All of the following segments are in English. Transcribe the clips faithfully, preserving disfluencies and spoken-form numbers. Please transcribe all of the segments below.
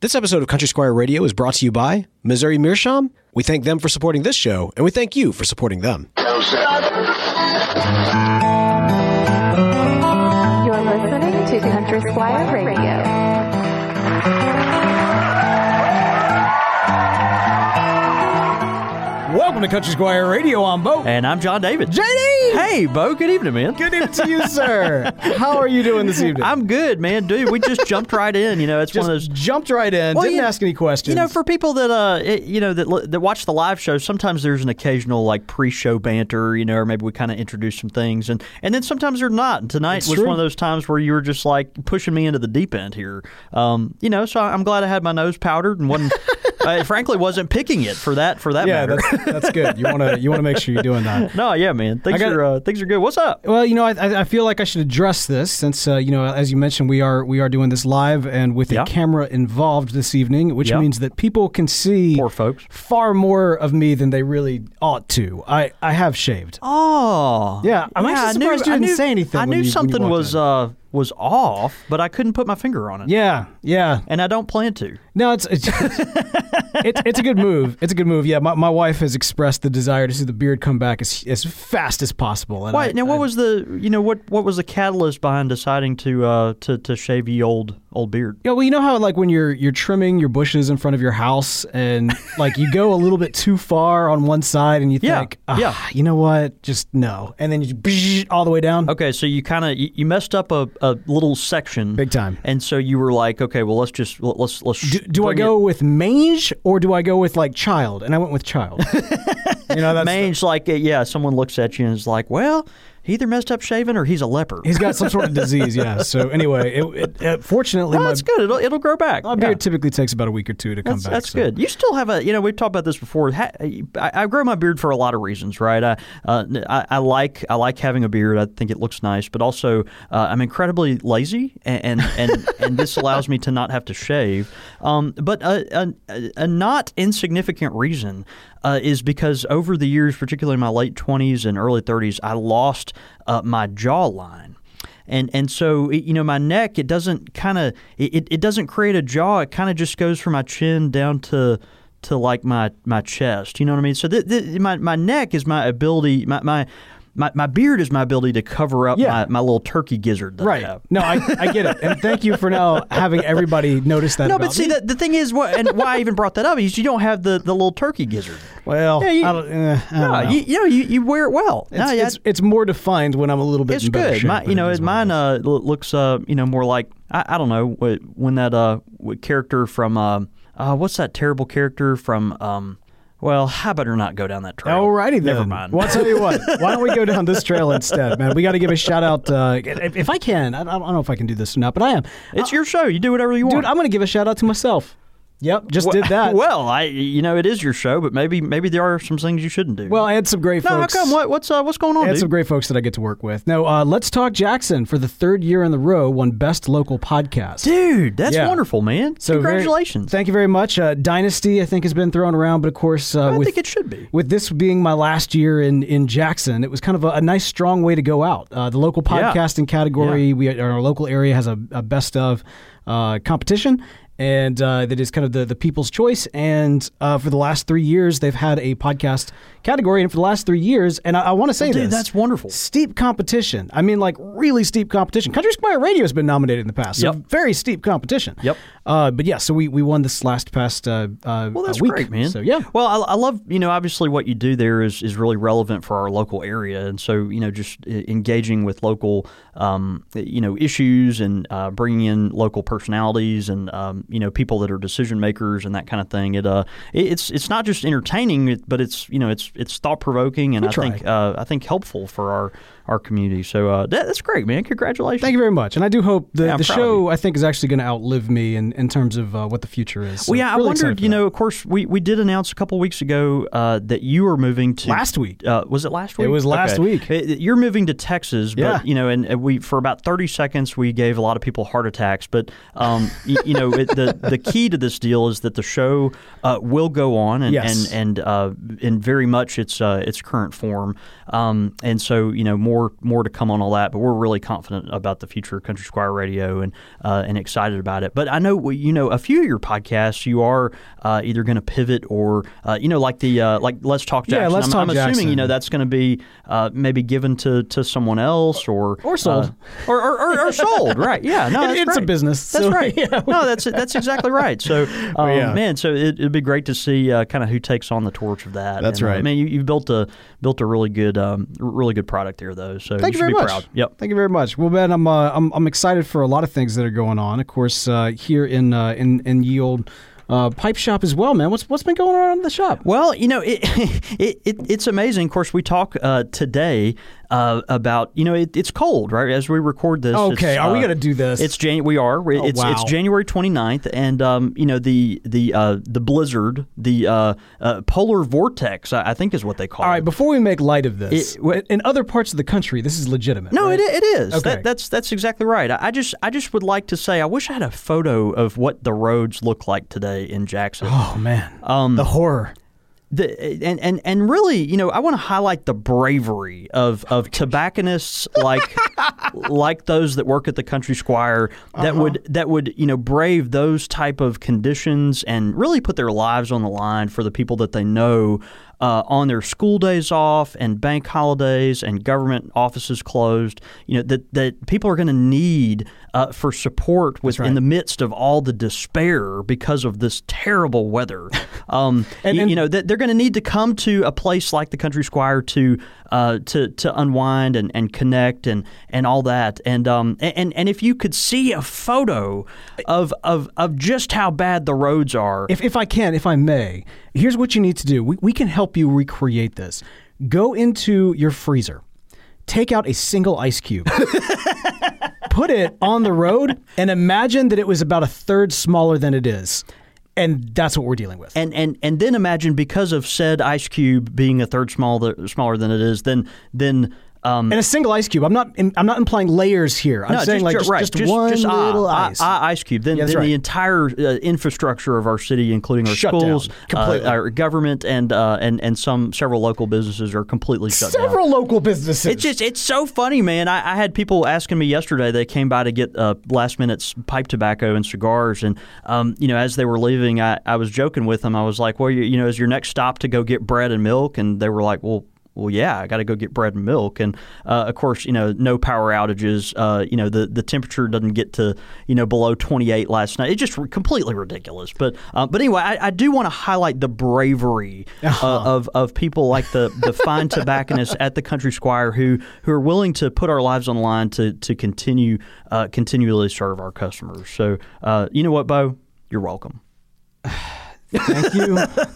This episode of Country Squire Radio is brought to you by Missouri Meerschaum. We thank them for supporting this show, and we thank you for supporting them. You're listening to Country Squire Radio. Welcome to Country Squire Radio. I'm Bo. And I'm John David. J D! Hey, Bo. Good evening, man. Good evening to you, sir. How are you doing this evening? I'm good, man. Dude, we just jumped right in. You know, it's just one of those... jumped right in. Well, Didn't you, ask any questions. You know, for people that, uh, it, you know, that that watch the live show, sometimes there's an occasional, like, pre-show banter, you know, or maybe we kind of introduce some things. And, and then sometimes there's not. And tonight It's was true. one of those times where you were just, like, pushing me into the deep end here. Um, you know, so I'm glad I had my nose powdered and wasn't... I frankly wasn't picking it for that for that yeah, matter. that's, that's good. You want to you want to make sure you're doing that. No, yeah, man. Things got- are uh, things are good. What's up? Well, you know, I, I feel like I should address this since, uh, you know, as you mentioned, we are we are doing this live and with Yeah. a camera involved this evening, which Yeah. means that people can see Poor folks. far more of me than they really ought to. I, I have shaved. Oh, Yeah, I'm actually I surprised you I didn't say anything I when knew you- when you something walked was in. uh, was off, but I couldn't put my finger on it. Yeah, yeah. And I don't plan to. No, it's it's, it's it's a good move. It's a good move. Yeah, my, my wife has expressed the desire to see the beard come back as as fast as possible. And Wait, I, now what I- was the you know what what was the catalyst behind deciding to uh to, to shave ye old old beard? Yeah, well, you know how like when you're you're trimming your bushes in front of your house and like you go a little bit too far on one side and you Yeah, think, ah, yeah. you know what, just no, and then you bzzz, all the way down. Okay, so you kind of you, you messed up a, a little section, Big time. and so you were like, okay, well let's just let's let's. Do, do I bring go it- with mange or do I go with like child? And I went with child. you know, that's mange? Like uh, yeah, someone looks at you and is like, well, he either messed up shaving or he's a leper. he's got some sort of disease. Yeah. So anyway, it, it, uh, fortunately, Well, my, that's good. It'll it'll grow back. my beard Yeah. typically takes about a week or two to come That's, back. that's so. good. You still have a, you know, we've talked about this before. Ha- I, I grow my beard for a lot of reasons, right? I, uh, I, I like I like having a beard. I think it looks nice, but also uh, I'm incredibly lazy, and and, and, and this allows me to not have to shave. Um, but a, a, a not insignificant reason uh, is because over the years, particularly in my late twenties and early thirties, I lost uh, my jawline. And and so it, you know my neck, it doesn't kind of it, it doesn't create a jaw. It kind of just goes from my chin down to to like my, my chest. You know what I mean? So th- th- my my neck is my ability. My my. My, my beard is my ability to cover up Yeah. my, my little turkey gizzard that I Right. have. No, I, I get it. And thank you for now having everybody notice that No, about but see, me. the, the thing is, what, and why I even brought that up is you don't have the, the little turkey gizzard. Well, Yeah, you- I don't, eh, I don't No, know. you, you know, you, you wear it well. It's, No, yeah, it's, it's more defined when I'm a little bit It's in better good. shape, My, but you it know, is what mine it is. uh, lo- looks, uh, you know, more like I, I don't know wh- when that uh, what character from uh, uh, what's that terrible character from? Um, well, I better not go down that trail. Alrighty then. Never mind. Well, I'll tell you what. Why don't we go down this trail instead, man? We got to give a shout out. Uh, if, if I can, I, I don't know if I can do this or not, but I am. It's your show. You do whatever you Dude, want. I'm going to give a shout out to myself. Yep, just Well- did that. Well, I, you know, it is your show, but maybe, maybe there are some things you shouldn't do. Well, I had some great no, how folks. come? What, what's, uh, what's going on, I had dude? some great folks that I get to work with. Now, uh, Let's Talk Jackson for the third year in the row won Best Local Podcast. Dude, that's Yeah. wonderful, man. So very- Congratulations. thank you very much. Uh, Dynasty, I think, has been thrown around, but of course, uh, I with think it should be. with this being my last year in, in Jackson, it was kind of a, a nice, strong way to go out. Uh, the local Yeah. podcasting category, Yeah. we our local area has a, a best of uh, competition, and uh, that is kind of the, the people's choice. And uh, for the last three years, they've had a podcast category, and for the last three years, and I, I want to say Dude, this, that's wonderful. steep competition. I mean, like really steep competition. Country Squire Radio has been nominated in the past, so Yep. very steep competition. Yep. Uh, but yeah, so we, we won this last past uh, uh, Well, that's week. great, man. So yeah. Well, I, I love, you know, obviously what you do there is, is really relevant for our local area. And so, you know, just uh, engaging with local, um, you know, issues and uh, bringing in local personalities and, um, you know, people that are decision makers and that kind of thing. It uh, it, it's it's not just entertaining, but it's, you know, it's it's thought provoking and We I try. think uh, I think helpful for our our community. So uh, that, that's great, man. Congratulations. Thank you very much. And I do hope the, Yeah, I'm the proud of show, I think, is actually going to outlive me in, in terms of uh, what the future is. So Well, yeah, really I excited wondered, for you that. know, of course, we, we did announce a couple weeks ago uh, that you were moving to... Last week. Uh, was it last week? It was last Okay. week. Uh, You're moving to Texas, but, Yeah. you know, and, and we for about thirty seconds, we gave a lot of people heart attacks. But, um, you, you know, it, the the key to this deal is that the show uh, will go on and Yes. and and, uh, in very much its uh, its current form. Um, and so, you know, more more more to come on all that, but we're really confident about the future of Country Squire Radio and uh, and excited about it. But I know you know a few of your podcasts you are uh, either going to pivot or uh, you know like the uh, like Let's Talk Jackson. Yeah, Let's I'm, Talk I'm assuming Jackson. you know that's going to be uh, maybe given to, to someone else or Or sold. uh, or, or, or, or sold. Right? Yeah. No, It- that's it's a right. business, That's so, right. yeah. No, that's that's exactly right. So um, yeah. man, so it, it'd be great to see uh, kind of who takes on the torch of that. That's And, uh, right. man, you, you've built a built a really good um, really good product there though. So Thank you, should very be much. proud. Yep. Thank you very much. Well, Ben, I'm uh, I'm I'm excited for a lot of things that are going on. Of course, uh, here in uh, in in ye old uh, pipe shop as well, man. What's what's been going on in the shop? Well, you know, it, it, it it's amazing. Of course, we talk uh, today uh, about you know it, it's cold, right? As we record this. Okay, it's, are we uh, going to do this? It's Jan- we are. Oh, It's wow. it's January twenty-ninth, and um, you know the the uh, the blizzard, the uh, uh, polar vortex, I, I think is what they call All it. right, before we make light of this, It- in other parts of the country, this is legitimate. No, right? it, it is. Okay. That, that's that's exactly right. I, I just I just would like to say I wish I had a photo of what the roads look like today in Jackson. Oh man, Um, the horror. The, and, and and really, you know, I want to highlight the bravery of, of tobacconists like like those that work at the Country Squire that Uh-huh. would that would you know brave those type of conditions and really put their lives on the line for the people that they know uh, on their school days off and bank holidays and government offices closed. You know that that people are going to need uh, for support with right. in the midst of all the despair because of this terrible weather. Um, And- you, and- you know that they're going to need to come to a place like the Country Squire to uh, to to unwind and, and connect and, and all that. And um and and if you could see a photo of of, of just how bad the roads are. If, if I can, if I may, here's what you need to do. We, we can help you recreate this. Go into your freezer, take out a single ice cube, put it on the road, and imagine that it was about a third smaller than it is. And that's what we're dealing with. And, and and then imagine because of said ice cube being a third smaller smaller than it is, then then um, And a single ice cube. I'm not. I'm not implying layers here. I'm no, saying just, like ju- just, right, just, just one just, ah, little ah, ice. ah, ice cube. Then, Yeah, that's then the right. entire uh, infrastructure of our city, including our Shut down schools, completely. uh, our government, and uh, and and some several local businesses are completely shut down. Several local businesses. It's just it's so funny, man. I, I had people asking me yesterday. They came by to get uh, last minute pipe tobacco and cigars, and um, you know, as they were leaving, I, I was joking with them. I was like, "Well, you, you know, is your next stop to go get bread and milk?" And they were like, "Well." Well, yeah, I got to go get bread and milk, and uh, of course, you know, no power outages. Uh, you know, the, the temperature doesn't get to you know below twenty-eight last night. It's just re- completely ridiculous. But uh, but anyway, I, I do want to highlight the bravery uh, of of people like the the fine tobacconists at the Country Squire who who are willing to put our lives on the line to to continue uh, continually serve our customers. So uh, you know what, Bo, you're welcome. Thank you.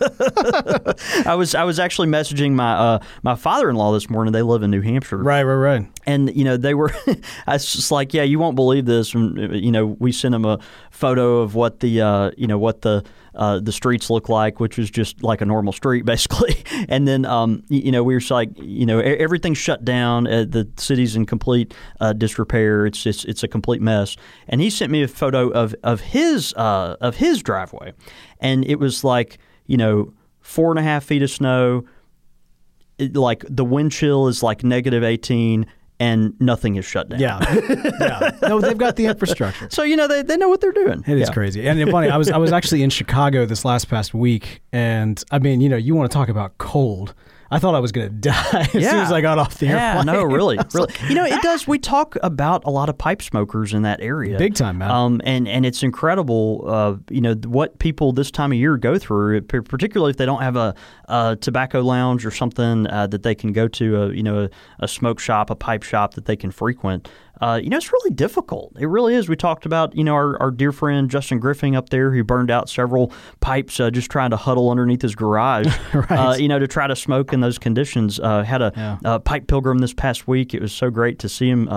I was I was actually messaging my uh, my father-in-law this morning. They live in New Hampshire, right, right, right. and you know they were. I was just like, yeah, you won't believe this. And, you know, we sent him a photo of what the uh, you know what the uh, the streets look like, which is just like a normal street basically. And then um, you know we were just like, you know, everything's shut down. Uh, the city's in complete uh, disrepair. It's it's it's a complete mess. And he sent me a photo of of his uh, of his driveway, and it was like, you know, four and a half feet of snow. It, like the wind chill is like negative eighteen, and nothing is shut down. Yeah, yeah. No, they've got the infrastructure. So you know they, they know what they're doing. It is Yeah. crazy. And funny, I was I was actually in Chicago this last past week, and I mean, you know, you want to talk about cold. I thought I was going to die as soon as I got off the yeah, airplane. no, really, I was really. like, You know, it does. We talk about a lot of pipe smokers in that area, Big time, man. Um, and and it's incredible. Uh, you know what people this time of year go through, p- particularly if they don't have a, a tobacco lounge or something uh, that they can go to, a you know a, a smoke shop, a pipe shop that they can frequent. Uh, you know, it's really difficult. It really is. We talked about, you know, our, our dear friend Justin Griffin up there who burned out several pipes uh, just trying to huddle underneath his garage, Right. uh, you know, to try to smoke in those conditions. Uh, had a Yeah. uh, pipe pilgrim this past week. It was so great to see him, uh,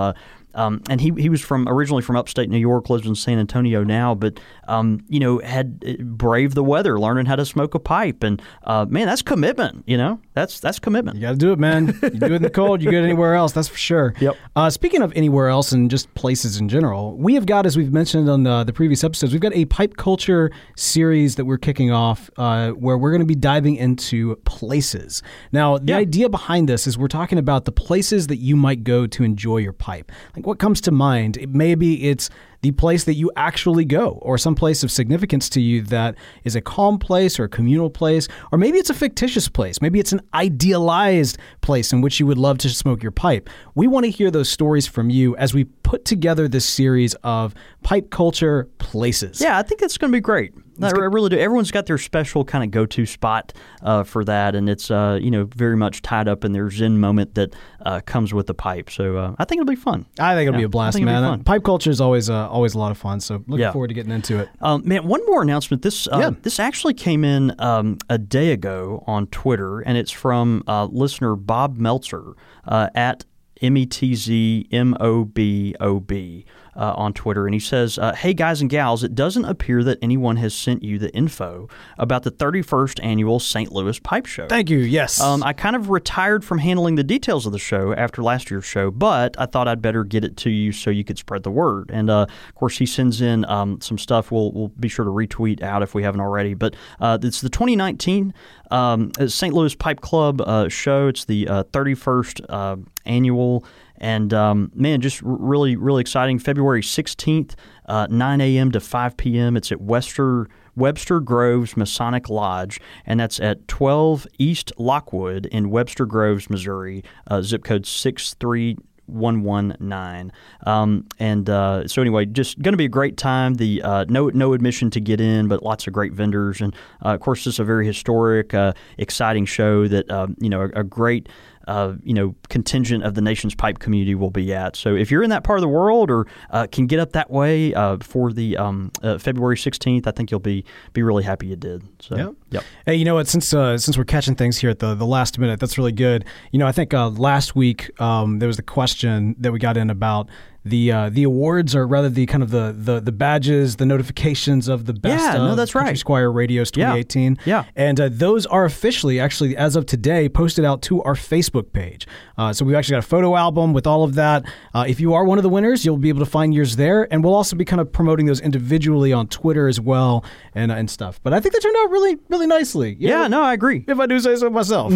um, and he he was from originally from upstate New York, lives in San Antonio now, but um, you know, had braved the weather, learning how to smoke a pipe, and uh, man, that's commitment. You know, that's that's commitment. You got to do it, man. You do it in the cold, you get it anywhere else. That's for sure. Yep. Uh, speaking of anywhere else and just places in general, we have got, as we've mentioned on uh, the previous episodes, we've got a pipe culture series that we're kicking off uh, where we're going to be diving into places. Now, the Yeah. idea behind this is we're talking about the places that you might go to enjoy your pipe. Like, what comes to mind? It, maybe it's the place that you actually go, or some place of significance to you that is a calm place or a communal place, or maybe it's a fictitious place. Maybe it's an idealized place in which you would love to smoke your pipe. We want to hear those stories from you as we put together this series of pipe culture places. Yeah, I think it's going to be great. I really do. Everyone's got their special kind of go-to spot uh, for that, and it's uh, you know very much tied up in their zen moment that uh, comes with the pipe. So uh, I think it'll be fun. I think it'll Yeah, be a I blast, think it'll be man. fun. Pipe culture is always uh, always a lot of fun. So looking Yeah. forward to getting into it. Um, man, one more announcement. This uh, Yeah. this actually came in um, a day ago on Twitter, and it's from uh, listener Bob Meltzer uh, at M E T Z M O B O B uh, on Twitter. And he says, uh, hey, guys and gals, it doesn't appear that anyone has sent you the info about the thirty-first annual Saint Louis Pipe Show. Thank you. Yes. Um, I kind of retired from handling the details of the show after last year's show, but I thought I'd better get it to you so you could spread the word. And, uh, of course, he sends in um, some stuff we'll, we'll be sure to retweet out if we haven't already. But uh, it's the twenty nineteen um, Saint Louis Pipe Club uh, show. It's the uh, thirty-first uh, annual. And, um, man, just r- really, really exciting. February sixteenth, uh, nine a.m. to five p.m. It's at Wester Webster Groves Masonic Lodge, and that's at twelve East Lockwood in Webster Groves, Missouri, uh, zip code six three one one nine. Um, and uh, so anyway, just going to be a great time. The uh, no no admission to get in, but lots of great vendors. And, uh, of course, this is a very historic, uh, exciting show that, uh, you know, a, a great Uh, you know, contingent of the nation's pipe community will be at. So if you're in that part of the world or uh, can get up that way uh, for the um, uh, February sixteenth, I think you'll be be really happy you did. So, Yeah. Yep. Hey, you know what? Since uh, since we're catching things here at the, the last minute, that's really good. You know, I think uh, last week um, there was the question that we got in about the uh, the awards, or rather the kind of the, the the badges, the notifications of the best Yeah, of no, that's Country right. Squire Radio's twenty eighteen. Yeah. And uh, those are officially, actually, as of today, posted out to our Facebook page. Uh, so we've actually got a photo album with all of that. Uh, if you are one of the winners, you'll be able to find yours there. And we'll also be kind of promoting those individually on Twitter as well and, uh, and stuff. But I think they turned out really, really nicely. You Yeah, know? no, I agree. If I do say so myself.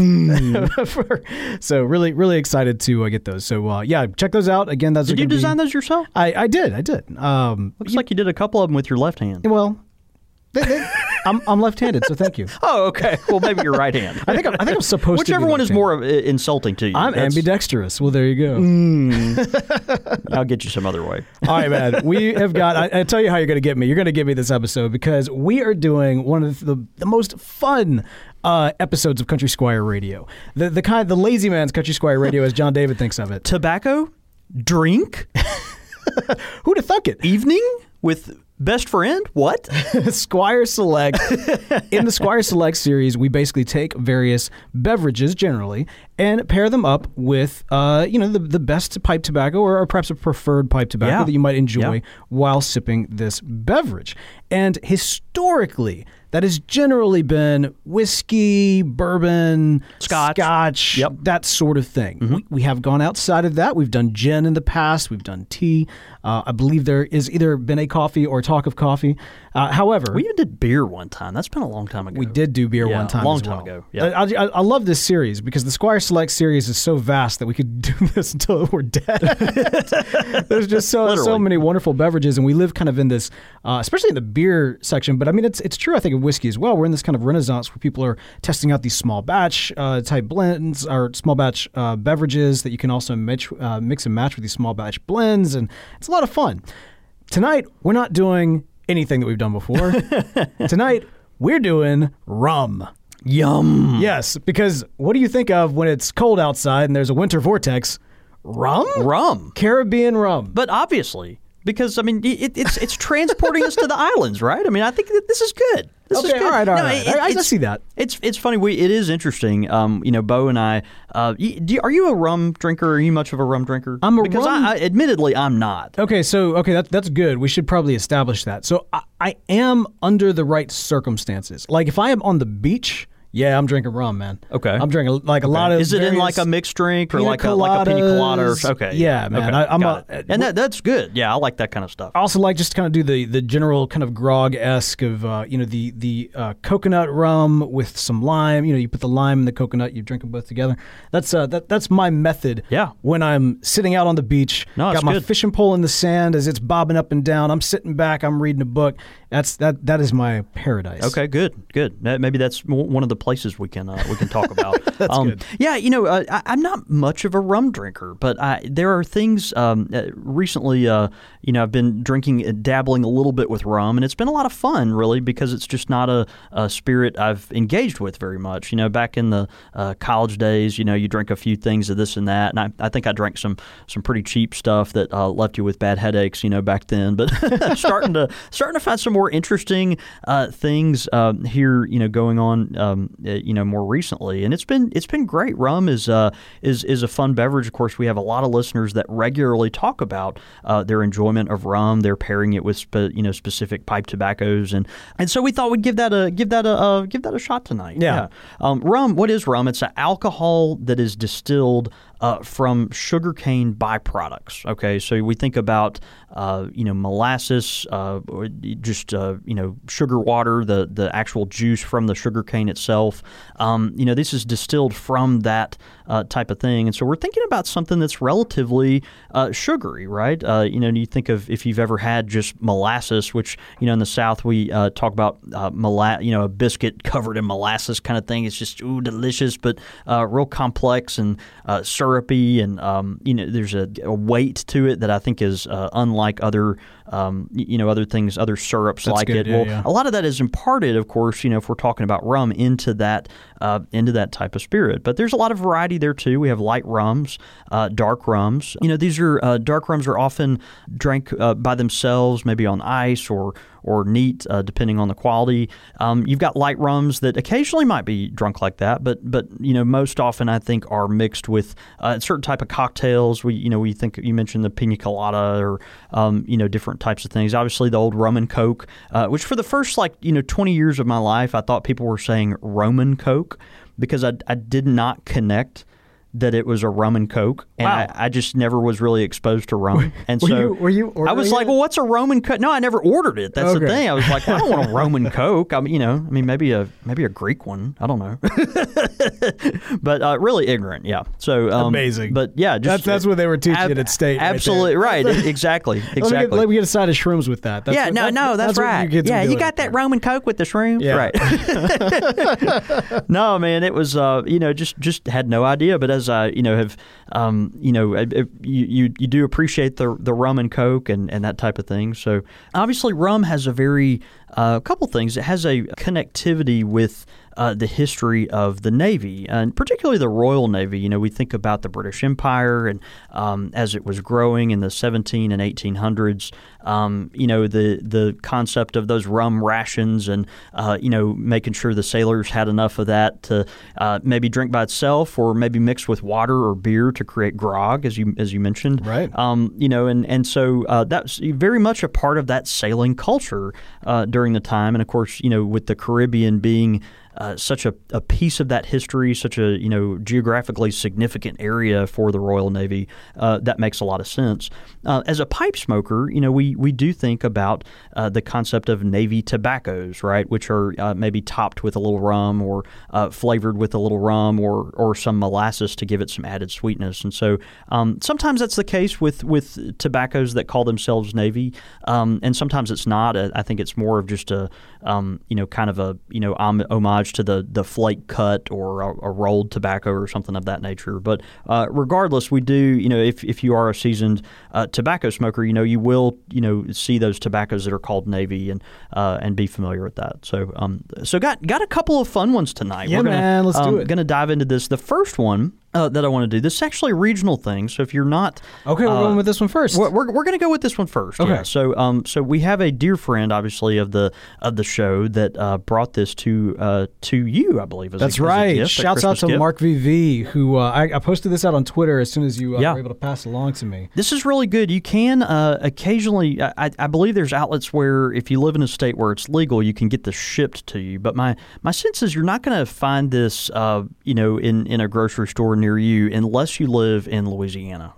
For- so really, really excited to uh, get those. So uh, yeah, check those out. Again, that's Did you design those yourself? I, I did. I did. Um, Looks like you did a couple of them with your left hand. well, they, they, I'm, I'm left-handed, so thank you. Oh, okay. Well, maybe your right hand. I think I'm, I think I'm supposed to. Whichever be one is left-handed. more uh, insulting to you. I'm That's- ambidextrous. Well, there you go. I'll get you some other way. All right, man. We have got. I, I tell you how you're going to get me. You're going to get me this episode because we are doing one of the the most fun uh, episodes of Country Squire Radio. The the kind, the lazy man's Country Squire Radio, as John David thinks of it. Tobacco, drink, Who'd have thunk it? evening with best friend. What? Squire Select. In the Squire Select series, we basically take various beverages generally and pair them up with, uh, you know, the, the best pipe tobacco or, or perhaps a preferred pipe tobacco Yeah. that you might enjoy Yeah. while sipping this beverage. And historically, that has generally been whiskey, bourbon, Scotch. scotch, Yep. that sort of thing. Mm-hmm. We, we have gone outside of that. We've done gin in the past. We've done tea. Uh, I believe there is either been a coffee or talk of coffee. Uh, however, We even did beer one time. That's been a long time ago. we did do beer Yeah, one time long as time well. ago. Yeah. I, I, I love this series because the Squire Select series is so vast that we could do this until we're dead. There's just so so Literally. many wonderful beverages, and we live kind of in this, uh, especially in the beer section. But I mean, it's it's true. I think of whiskey as well. We're in this kind of renaissance where people are testing out these small batch uh, type blends or small batch uh, beverages that you can also mix, uh, mix and match with these small batch blends, and it's a lot of fun. Tonight, we're not doing anything that we've done before. Tonight, we're doing rum. Yum. Yes, because what do you think of when it's cold outside and there's a winter vortex? Rum? Rum. Caribbean rum. But obviously, because I mean, it, it's it's transporting us to the islands, right? I mean, I think that this is good. This okay, is good. all right, all No, right. it- I, I it's- see that. It's it's funny. We it is interesting. Um, you know, Bo and I. Uh, y- do, are you a rum drinker? Are you much of a rum drinker? I'm a because rum- I, I, admittedly, I'm not. Okay, so okay, that, that's good. We should probably establish that. So I, I am under the right circumstances. Like if I am on the beach, yeah, I'm drinking rum, man. Okay. I'm drinking like a lot of. Is it in various like a mixed drink or pina like a like a pina colada? Or, coladas. okay. Yeah, man. Okay, I, I'm got a, it. and that that's good. Yeah, I like that kind of stuff. I also like just to kind of do the the general kind of grog esque of uh, you know the the uh, coconut rum with some lime. You know, you put the lime and the coconut, you drink them both together. That's uh, that that's my method. Yeah. When I'm sitting out on the beach, No, got it's my good. fishing pole in the sand as it's bobbing up and down. I'm sitting back. I'm reading a book. That's that that is my paradise. Okay, good, good. That- Maybe that's w- one of the places we can uh, we can talk about. That's um, good. Yeah, you know, uh, I, I'm not much of a rum drinker, but I, there are things. Um, uh, recently, uh, you know, I've been drinking, uh, dabbling a little bit with rum, and it's been a lot of fun, really, because it's just not a, a spirit I've engaged with very much. You know, back in the uh, college days, you know, you drink a few things of this and that, and I, I think I drank some some pretty cheap stuff that uh, left you with bad headaches, you know, back then. But starting to starting to find some more interesting uh, things uh, here, you know, going on, um, uh, you know, more recently, and it's been it's been great. Rum is uh, is is a fun beverage. Of course, we have a lot of listeners that regularly talk about uh, their enjoyment of rum. They're pairing it with spe- you know specific pipe tobaccos, and and so we thought we'd give that a give that a uh, give that a shot tonight. Yeah. Um, rum. What is rum? It's an alcohol that is distilled uh, from sugarcane byproducts. Okay, so we think about uh, you know molasses, uh, or just uh, you know sugar water, the the actual juice from the sugarcane itself. Um, you know this is distilled from that uh, type of thing, and so we're thinking about something that's relatively uh, sugary, right? Uh, you know, you think of if you've ever had just molasses, which you know in the South we uh, talk about uh, mola- you know a biscuit covered in molasses kind of thing. It's just ooh delicious, but uh, real complex and uh, syrupy, and um, you know there's a, a weight to it that I think is uh, unlike other um, you know other things, other syrups That's like good, it. yeah, well, yeah. a lot of that is imparted, of course, you know if we're talking about rum, into that uh, into that type of spirit. But there's a lot of variety there too. We have light rums, uh, dark rums. You know these are uh, dark rums are often drank uh, by themselves, maybe on ice or or neat, uh, depending on the quality. Um, you've got light rums that occasionally might be drunk like that, but but you know most often I think are mixed with uh, certain type of cocktails. We you know we think you mentioned the pina colada or um, you know different types of things. Obviously the old rum and coke, uh, which for the first like you know twenty years of my life I thought people were saying Roman Coke because I I did not connect that it was a rum and coke, and Wow. I, I just never was really exposed to rum, and were so you- were you I was ordering like, it? well, what's a Roman Coke? No, I never ordered it. That's Okay. the thing. I was like, I don't want a Roman Coke. I mean, you know, I mean, maybe a maybe a Greek one. I don't know, but uh, really ignorant. Yeah. So um, Amazing. But yeah, just That's- that's what they were teaching it at State right Absolutely there. right. Exactly. Let me, get, Exactly. let me get a side of shrooms with that. That's yeah, what, no, that- no, that's, what right. You kids Yeah, were you doing got up that there. Roman Coke with the shrooms, Yeah. right? No, man, it was uh, you know just just had no idea. But as I you know have um, you know I- I- you, you you do appreciate the the rum and coke and, and that type of thing. So obviously, rum has a very a uh, couple things. It has a connectivity with uh, the history of the Navy, and particularly the Royal Navy. You know, we think about the British Empire and um, as it was growing in the seventeen and eighteen hundreds. Um, you know, the the concept of those rum rations and uh, you know making sure the sailors had enough of that to uh, maybe drink by itself or maybe mix with water or beer to create grog, as you as you mentioned. Right. Um, you know, and and so uh, that's very much a part of that sailing culture uh, during the time, and of course, you know, with the Caribbean being Uh, such a, a piece of that history, such a you know geographically significant area for the Royal Navy, uh, that makes a lot of sense. Uh, as a pipe smoker, you know we we do think about uh, the concept of Navy tobaccos, right, which are uh, maybe topped with a little rum or uh, flavored with a little rum or or some molasses to give it some added sweetness. And so um, sometimes that's the case with with tobaccos that call themselves Navy, um, and sometimes it's not. I, I think it's more of just a um, you know kind of a you know om- homage to the the flake cut or a, a rolled tobacco or something of that nature. But uh, regardless, we do, you know, if, if you are a seasoned uh, tobacco smoker, you know, you will, you know, see those tobaccos that are called Navy and uh, and be familiar with that. So um, so got got a couple of fun ones tonight. Yeah, We're gonna, man, let's do um, it. Going to dive into this. The first one uh, that I want to do. This is actually a regional thing. So if you're not Okay, we're uh, going with this one first. We're we're, we're going to go with this one first. Okay. Yeah. So um so we have a dear friend, obviously of the of the show that uh, brought this to uh to you, I believe. As That's a, as a right. gift, a Shouts out Christmas to gift. Mark V V, who uh, I, I posted this out on Twitter as soon as you uh, Yeah. were able to pass it along to me. This is really good. You can uh, occasionally, I, I believe there's outlets where if you live in a state where it's legal, you can get this shipped to you. But my, my sense is you're not going to find this, uh, you know, in, in a grocery store near you unless you live in Louisiana.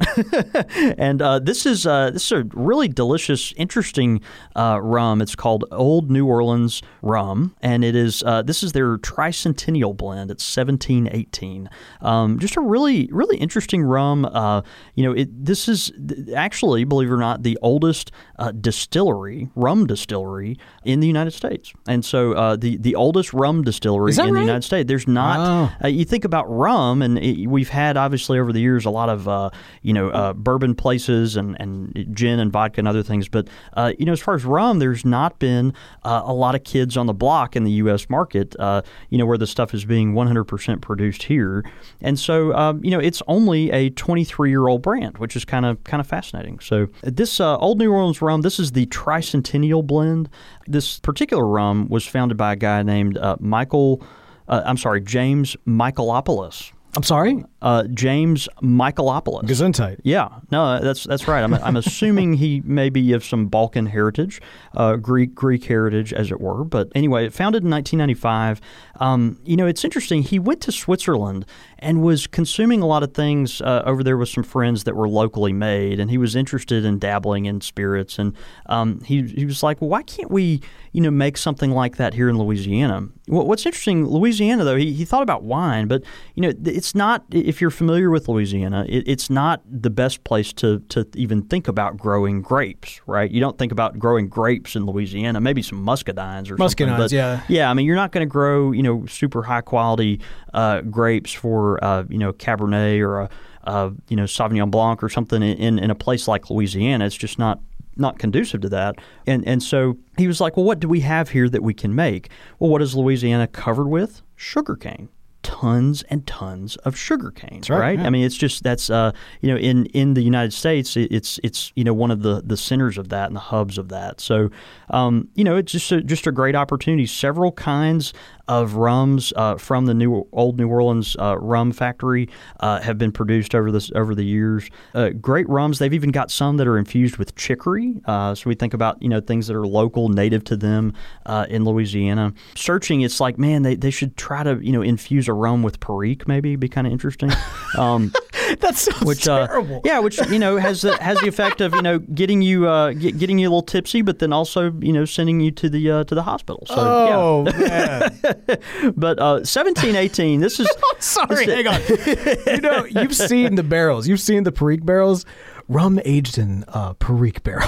and uh, this is uh, this is a really delicious, interesting uh, rum. It's called Old New Orleans Rum, and it is uh, this is their tricentennial blend. It's seventeen eighteen. Um, just a really, really interesting rum. Uh, you know, it this is actually, believe it or not, the oldest uh, distillery, rum distillery in the United States. And so uh, the, the oldest rum distillery Is that in right? the United States. There's not, Wow. uh, you think about rum, and it, we've had, obviously, over the years, a lot of, uh, you know, uh, bourbon places and, and gin and vodka and other things. But, uh, you know, as far as rum, there's not been uh, a lot of kids on the block in the U S market, uh, you know, where the stuff is being one hundred percent produced here. And so, um, you know, it's only a twenty-three-year-old brand, which is kind of kind of fascinating. So this uh, Old New Orleans rum, this is the tricentennial blend. This particular rum was founded by a guy named uh, Michael, uh, I'm sorry, James Michaelopoulos. I'm sorry? Uh, James Michaelopoulos. Gesundheit. Yeah, no, that's that's right. I'm, I'm assuming he may be of some Balkan heritage, uh, Greek Greek heritage, as it were. But anyway, founded in nineteen ninety-five. Um, you know, it's interesting. He went to Switzerland and was consuming a lot of things uh, over there with some friends that were locally made, and he was interested in dabbling in spirits. And um, he he was like, well, why can't we, you know, make something like that here in Louisiana? Well, what's interesting, Louisiana, though, he, he thought about wine, but, you know, it's not, if you're familiar with Louisiana, it, it's not the best place to, to even think about growing grapes, right? You don't think about growing grapes in Louisiana, maybe some muscadines or something. Muscadines, But, yeah. Yeah, I mean, you're not going to grow, you know, super high-quality uh, grapes for, uh, you know, Cabernet or, a, uh, you know, Sauvignon Blanc or something in, in a place like Louisiana. It's just not not conducive to that. And and so he was like, well, what do we have here that we can make? Well, what is Louisiana covered with? Sugarcane. Tons and tons of sugarcane, right, right? yeah. I mean, it's just that's uh, you know, in, in the United States, it, it's it's you know one of the, the centers of that and the hubs of that. So, um, you know, it's just a, just a great opportunity. Several kinds of rums uh, from the new Old New Orleans uh, rum factory uh, have been produced over this over the years. Uh, great rums. They've even got some that are infused with chicory. Uh, so we think about you know things that are local, native to them uh, in Louisiana. Searching, it's like man, they, they should try to you know infuse a rum with Perique, maybe be kind of interesting. Um, That sounds which, uh, terrible. yeah, which you know has the has the effect of you know getting you uh, get, getting you a little tipsy, but then also you know sending you to the uh, to the hospital. So, Oh, man. yeah. But uh, seventeen eighteen. This is Sorry, this- hang on. You know, you've seen the barrels. You've seen the Perique barrels. Rum aged in uh, Perique barrel.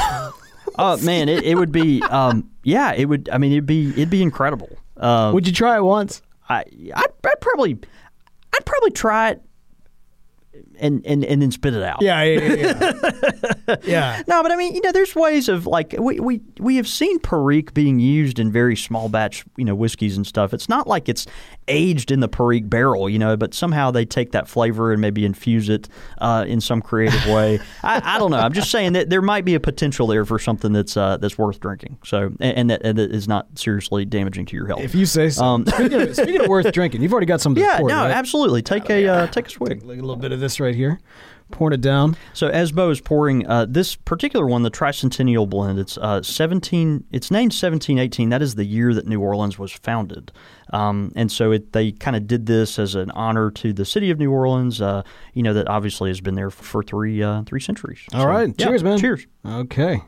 Oh man, it, it would be um, yeah, it would. I mean, it'd be it'd be incredible. Uh, Would you try it once? I I'd, I'd probably I'd probably try it and and and then spit it out. Yeah, yeah, yeah. Yeah. yeah. No, but I mean, you know, there's ways of like we, we we have seen Perique being used in very small batch, you know, whiskeys and stuff. It's not like it's aged in the Perique barrel, you know, but somehow they take that flavor and maybe infuse it uh, in some creative way. I, I don't know. I'm just saying that there might be a potential there for something that's uh, that's worth drinking. So and, and, that, and that is not seriously damaging to your health. If you say so. Um, speaking, of, speaking of worth drinking, you've already got some of this yeah, poured, no, right? absolutely. Take a uh, take a swig. A little bit of this right here. Pouring it down. So as Bo is pouring uh, this particular one, the Tricentennial Blend, it's uh, seventeen. It's named seventeen eighteen. That is the year that New Orleans was founded, um, and so it, they kind of did this as an honor to the city of New Orleans. Uh, you know that obviously has been there for three uh, three centuries. All So, right. yeah, Cheers, man. Cheers. Okay.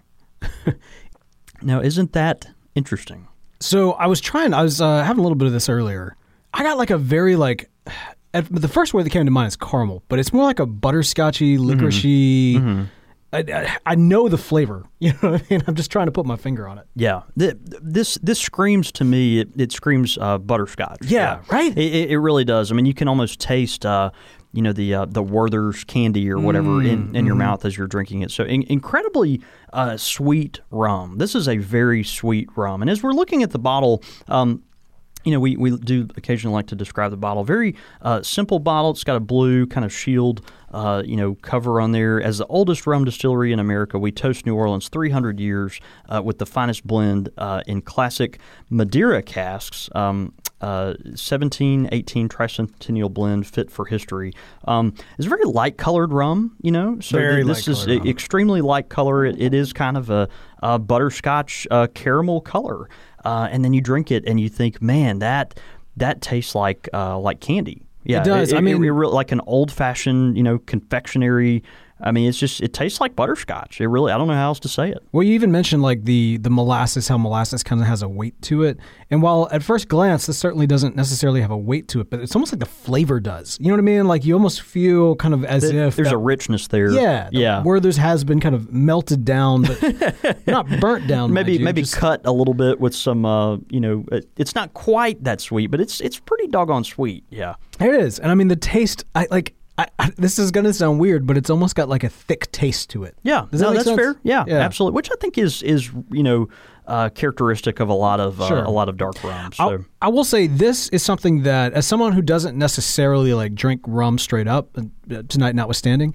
Now, isn't that interesting? So I was trying, I was uh, having a little bit of this earlier. I got like a very like, at, the first word that came to mind is caramel, but it's more like a butterscotchy, licoricey. Mm-hmm. I, I, I know the flavor. You know what I mean? I'm just trying to put my finger on it. Yeah, Th- this this screams to me. It, it screams uh, butterscotch. Yeah, right? It, it, it really does. I mean, you can almost taste, uh, you know, the uh, the Werther's candy or whatever Mm, in, in your mm-hmm. mouth as you're drinking it. So in, incredibly uh, sweet rum. This is a very sweet rum. And as we're looking at the bottle. Um, you know, we, we do occasionally like to describe the bottle. Very uh, simple bottle. It's got a blue kind of shield, uh, you know, cover on there. As the oldest rum distillery in America, we toast New Orleans three hundred years uh, with the finest blend uh, in classic Madeira casks. Um, uh, seventeen eighteen tricentennial blend fit for history. Um, it's a very light-colored rum, you know. So Very th- this is light-colored rum. extremely light color. It, it is kind of a, a butterscotch uh, caramel color. Uh, and then you drink it and you think, man, that that tastes like uh, like candy. Yeah, It does. It, I it, mean- it, re- like an old fashioned, you know, confectionery. I mean, it's just it tastes like butterscotch. It really, I don't know how else to say it. Well, you even mentioned like the the molasses, how molasses kind of has a weight to it. And while at first glance this certainly doesn't necessarily have a weight to it, but it's almost like the flavor does. You know what I mean? Like you almost feel kind of as Th- if There's that- a richness there. yeah, the yeah. Werther's has been kind of melted down, but not burnt down. Maybe mind you, maybe just- cut a little bit with some, uh, you know, it, it's not quite that sweet, but it's it's pretty doggone sweet. Yeah. It is, and I mean the taste. I like. I, I, this is going to sound weird, but it's almost got like a thick taste to it. Yeah, Does no, that make that's sense? fair. Yeah, Yeah. absolutely. Which I think is is you know uh, characteristic of a lot of uh, Sure. a lot of dark rums. I'll- So I will say this is something that, as someone who doesn't necessarily like drink rum straight up, uh, tonight notwithstanding,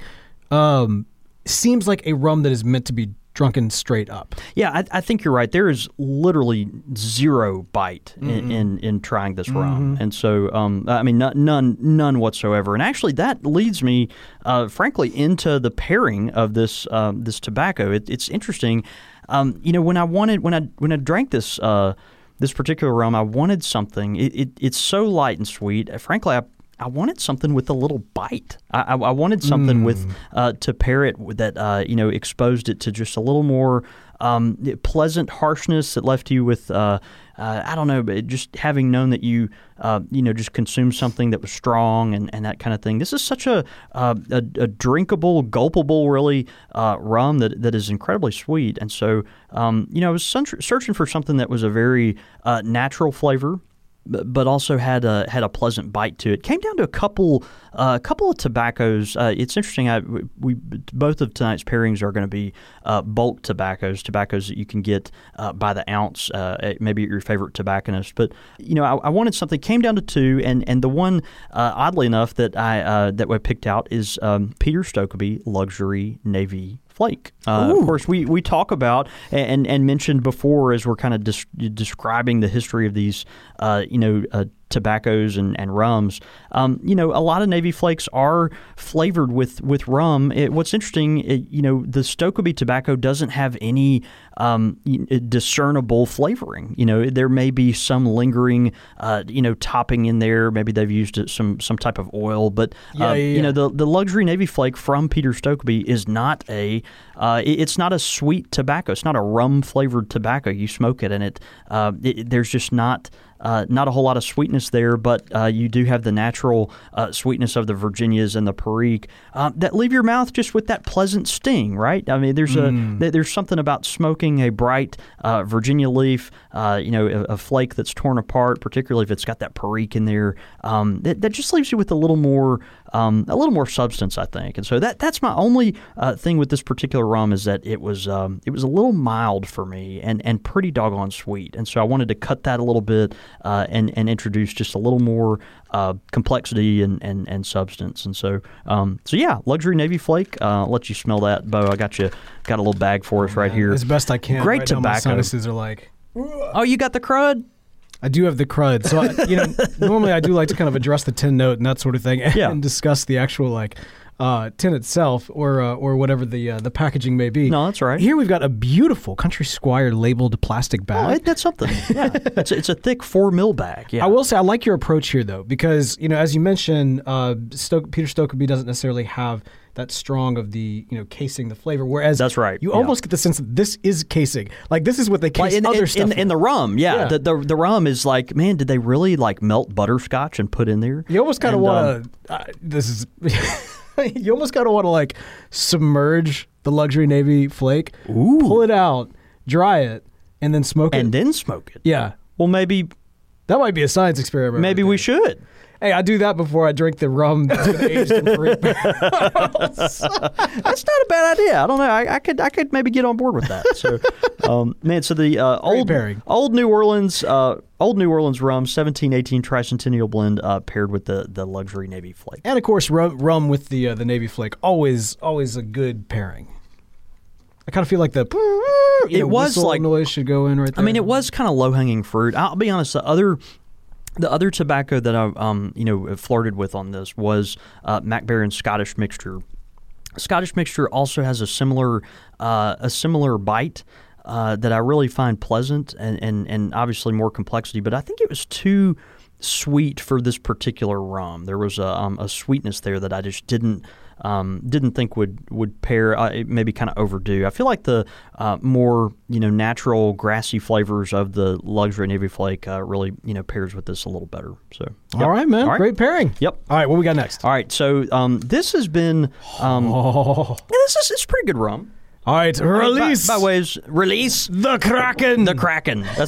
um, seems like a rum that is meant to be drunken straight up. yeah, I, I think you're right. There is literally zero bite in, in, in trying this rum, and so um, I mean none, none none whatsoever. And actually, that leads me, uh, frankly, into the pairing of this um, this tobacco. It, it's interesting. Um, you know, when I wanted when I when I drank this. Uh, This particular rum, I wanted something. It, it, it's so light and sweet. Frankly, I, I wanted something with a little bite. I, I, I wanted something Mm. with uh, to pair it with that uh, you know exposed it to just a little more um, pleasant harshness that left you with uh, uh, I don't know, but just having known that you uh, you know just consumed something that was strong and, and that kind of thing. This is such a uh, a, a drinkable, gulpable, really uh, rum that that is incredibly sweet. And so um, you know I was sun- searching for something that was a very uh, natural flavor, but also had a had a pleasant bite to it. Came down to a couple a uh, couple of tobaccos. Uh, it's interesting. I, we both of tonight's pairings are going to be uh, bulk tobaccos, tobaccos that you can get uh, by the ounce, uh, maybe at your favorite tobacconist. But you know, I, I wanted something. Came down to two, and and the one uh, oddly enough that I uh, that I picked out is um, Peter Stokkebye Luxury Navy Flake. Uh, of course, we, we talk about and and mentioned before as we're kind of des- describing the history of these, uh, you know, uh, tobaccos and, and rums. Um, you know, a lot of Navy Flakes are flavored with with rum. It, what's interesting, it, you know, the Stokkebye tobacco doesn't have any um, discernible flavoring. You know, there may be some lingering, uh, you know, topping in there. Maybe they've used some some type of oil, but Yeah, uh, yeah, you yeah. know, the the luxury Navy Flake from Peter Stokkebye is not a uh, it- it's not a sweet tobacco. It's not a rum flavored tobacco. You smoke it, and it, uh, it there's just not. Uh, not a whole lot of sweetness there, but uh, you do have the natural uh, sweetness of the Virginias and the Perique uh, that leave your mouth just with that pleasant sting, right? I mean, there's Mm. a th- there's something about smoking a bright uh, Virginia leaf, uh, you know, a, a flake that's torn apart, particularly if it's got that Perique in there. Um, that, that just leaves you with a little more um, a little more substance, I think. And so that that's my only uh, thing with this particular rum is that it was um, it was a little mild for me and and pretty doggone sweet. And so I wanted to cut that a little bit. Uh, and, and introduce just a little more uh, complexity and, and, and substance. And so, um, so yeah, Luxury Navy Flake. Uh, I'll let you smell that, Bo. I got you got a little bag for us right here. As best I can. Great right now, my tobacco. sinuses are like. Oh, you got the crud? I do have the crud. So, I, you know, normally I do like to kind of address the tin note and that sort of thing, and Yeah. discuss the actual like uh, tin itself or uh, or whatever the uh, the packaging may be. No, that's right. Here we've got a beautiful Country Squire labeled plastic Oh, bag. it, that's something. Yeah, it's, a, it's a thick four mil bag. Yeah, I will say I like your approach here though, because you know, as you mentioned, uh, Stoke, Peter Stokkebye doesn't necessarily have that strong of the you know casing, the flavor. Whereas That's right, you yeah. almost get the sense that this is casing. Like this is what they case Like in, other in, stuff in, with. in the rum, yeah, Yeah. The, the the rum is like, man, did they really like melt butterscotch and put in there? You almost kind of And, um, want to. Uh, this is. You almost kind of want to like submerge the Luxury Navy Flake, Ooh. pull it out, dry it, and then smoke and it. then smoke it. Yeah. Well, maybe That might be a science experiment. Maybe right we there. should. Hey, I do that before I drink the rum that's been aged in three barrels. That's not a bad idea. I don't know. I, I could I could maybe get on board with that. So, um, man, so the uh, old pairing. old New Orleans uh, old New Orleans rum, seventeen eighteen Tricentennial blend, uh, paired with the, the luxury Navy Flake. And of course, rum, rum with the uh, the Navy Flake, always always a good pairing. I kind of feel like the you It know, was whistle like- noise should go in right there. I mean, it was kind of low hanging fruit. I'll be honest. The other. The other tobacco that I, um, you know, flirted with on this was uh, Mac Baren Scottish Mixture. Scottish Mixture also has a similar, uh, a similar bite uh, that I really find pleasant, and, and and obviously more complexity. But I think it was too sweet for this particular rum. There was a, um, a sweetness there that I just didn't. Um, didn't think would would pair. Uh, it maybe kind of overdue. I feel like the uh, more you know natural grassy flavors of the luxury Navy Flake uh, really you know pairs with this a little better. So yep. All right, man. All right. Great pairing. Yep. All right, what we got next? All right. So um, this has been um, Oh. yeah, this is it's pretty good rum. All right, release. By, by ways, release the Kraken. The Kraken. That's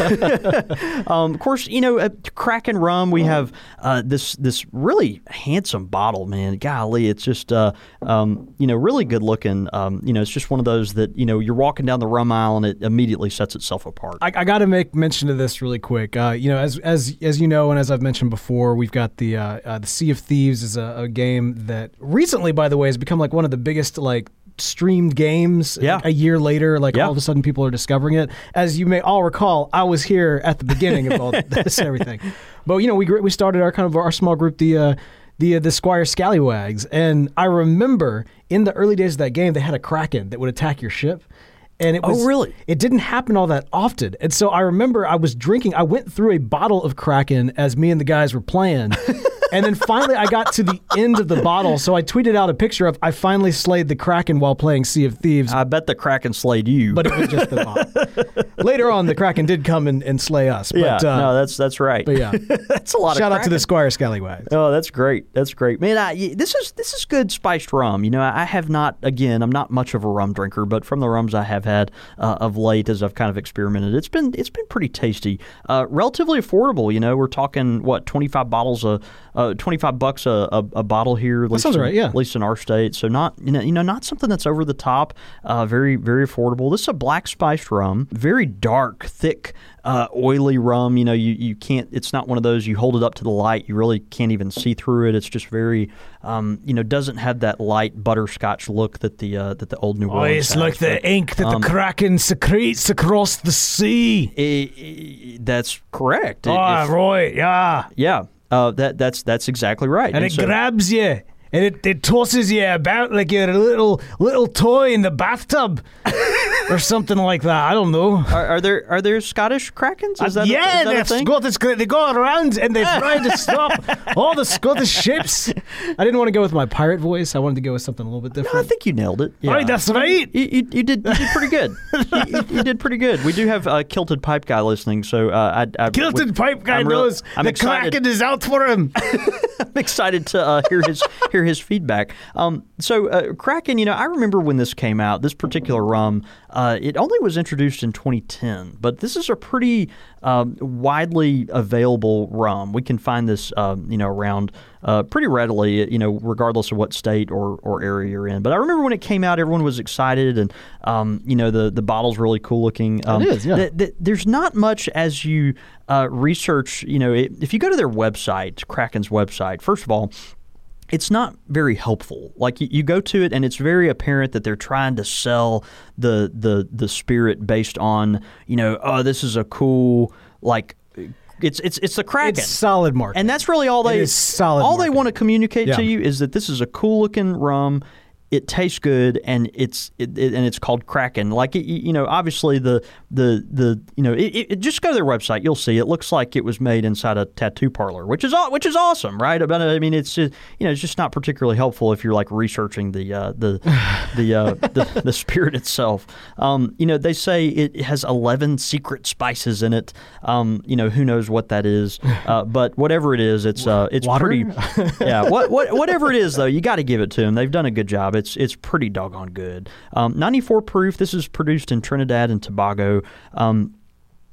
right. um, of course, you know, at Kraken rum, we have uh, this this really handsome bottle, man. Golly, it's just, uh, um, you know, really good looking. Um, you know, it's just one of those that, you know, you're walking down the rum aisle and it immediately sets itself apart. I, I got to make mention of this really quick. Uh, you know, as as as you know, and as I've mentioned before, we've got the uh, uh, the Sea of Thieves is a, a game that recently, by the way, has become like one of the biggest like streamed games. Yeah. Like, a year later, like Yeah. all of a sudden people are discovering it. As you may all recall, I was here at the beginning of all this and everything. But you know, we gr- we started our kind of our small group, the uh, the uh, the Squire Scallywags, and I remember in the early days of that game, they had a Kraken that would attack your ship. And it Oh, was, really? It didn't happen all that often. And so I remember I was drinking, I went through a bottle of Kraken as me and the guys were playing. And then finally I got to the end of the bottle. So I tweeted out a picture of I finally slayed the Kraken while playing Sea of Thieves. I bet the Kraken slayed you. But it was just the bottle. Later on, the Kraken did come and, and slay us. But, yeah, uh, no, that's that's right. but yeah. That's a lot Shout of out to the Kraken. Squire Scallywags. Oh, that's great. That's great, man. I, this is this is good spiced rum. You know, I have not. Again, I'm not much of a rum drinker, but from the rums I have had uh, of late, as I've kind of experimented, it's been it's been pretty tasty. Uh, relatively affordable. You know, we're talking what twenty-five bottles a uh, twenty-five bucks a, a, a bottle here. At least sounds in, right, yeah. At least in our state. So not you know you know not something that's over the top. Uh, very very affordable. This is a black spiced rum. Very dark, thick. Uh, oily rum, you know, you, you can't, it's not one of those, you hold it up to the light, you really can't even see through it. It's just very, um, you know, doesn't have that light butterscotch look that the uh, that the old New Oh, Orleans it's has. like the But, ink that um, the Kraken secretes across the sea. i- i- that's correct. It- Ah, it's- right, yeah. yeah, uh, that that's that's exactly right. And it so- grabs you. And it, it tosses you about like you're a little little toy in the bathtub or something like that. I don't know. Are, are there are there Scottish Krakens? Is that a, yeah, is that a they're thing? Scottish. They go around and they try to stop all the Scottish ships. I didn't want to go with my pirate voice. I wanted to go with something a little bit No, I different. think you nailed it. Yeah. Right, that's right. You, you, you did you did pretty good. you, you, you did pretty good. We do have a Kilted Pipe Guy listening, so uh, I, I Kilted would- pipe guy I'm real- knows I'm the excited. Kraken is out for him. I'm excited to uh, hear his hear his feedback. Um, so uh, Kraken, you know, I remember when this came out. This particular rum, uh, it only was introduced in twenty ten, but this is a pretty um, widely available rum. We can find this, um, you know, around uh, pretty readily, you know, regardless of what state or, or area you're in. But I remember when it came out, everyone was excited, and um, you know, the the bottle's really cool looking. Um, is, yeah. th- th- there's not much as you uh, research. You know, it, if you go to their website, Kraken's website, first of all, it's not very helpful. Like you, you go to it and it's very apparent that they're trying to sell the the the spirit based on, you know, oh, this is a cool, like it's it's it's the Kraken. It's solid marketing. And that's really all they It is solid all they marketing. want to communicate Yeah. to you is that this is a cool looking rum. It tastes good, and it's it, it, and it's called Kraken. Like it, you know, obviously the the the you know, it, it, just go to their website. You'll see it looks like it was made inside a tattoo parlor, which is aw- which is awesome, right? But I mean, it's just, you know, it's just not particularly helpful if you're like researching the uh, the the, uh, the the spirit itself. Um, you know, they say it has eleven secret spices in it. Um, you know, who knows what that is? Uh, but whatever it is, it's uh, it's Water? pretty. Yeah, what what whatever it is though, you got to give it to them. They've done a good job. It's it's pretty doggone good. Um, ninety-four proof. This is produced in Trinidad and Tobago. Um,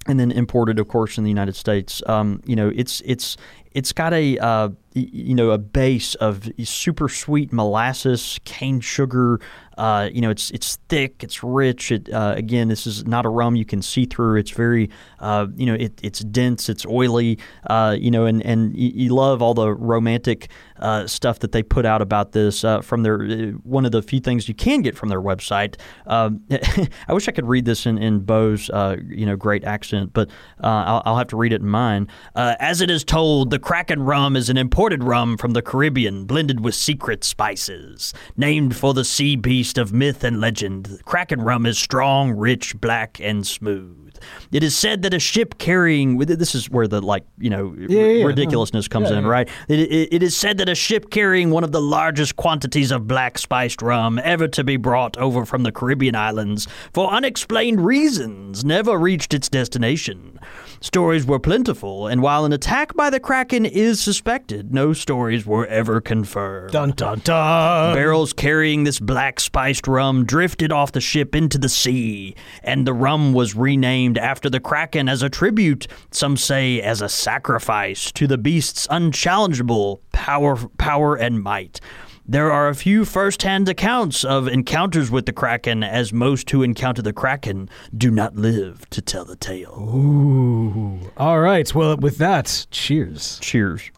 and then imported, of course, in the United States. Um, you know, it's it's it's got a uh, you know a base of super sweet molasses, cane sugar. Uh, you know, it's it's thick, it's rich. It uh, again, this is not a rum you can see through. It's very, uh, you know, it, it's dense, it's oily. Uh, you know, and and you, you love all the romantic uh, stuff that they put out about this uh, from their uh, one of the few things you can get from their website. Um, I wish I could read this in in Bo's uh, you know great accent, but uh, I'll, I'll have to read it in mine. Uh, as it is told, the Kraken rum is an imported rum from the Caribbean, blended with secret spices, named for the sea beast of myth and legend. Kraken rum is strong, rich, black, and smooth. It is said that a ship carrying this is where the like you know yeah, yeah, ridiculousness comes yeah, in, yeah. right? It, it, it is said that a ship carrying one of the largest quantities of black spiced rum ever to be brought over from the Caribbean islands for unexplained reasons never reached its destination. Stories were plentiful, and while an attack by the Kraken is suspected, no stories were ever confirmed. Dun dun dun. Barrels carrying this black spiced rum drifted off the ship into the sea, and the rum was renamed after the Kraken as a tribute, some say as a sacrifice, to the beast's unchallengeable power, power and might. There are a few first-hand accounts of encounters with the Kraken, as most who encounter the Kraken do not live to tell the tale. Ooh. All right. Well, with that, cheers. Cheers.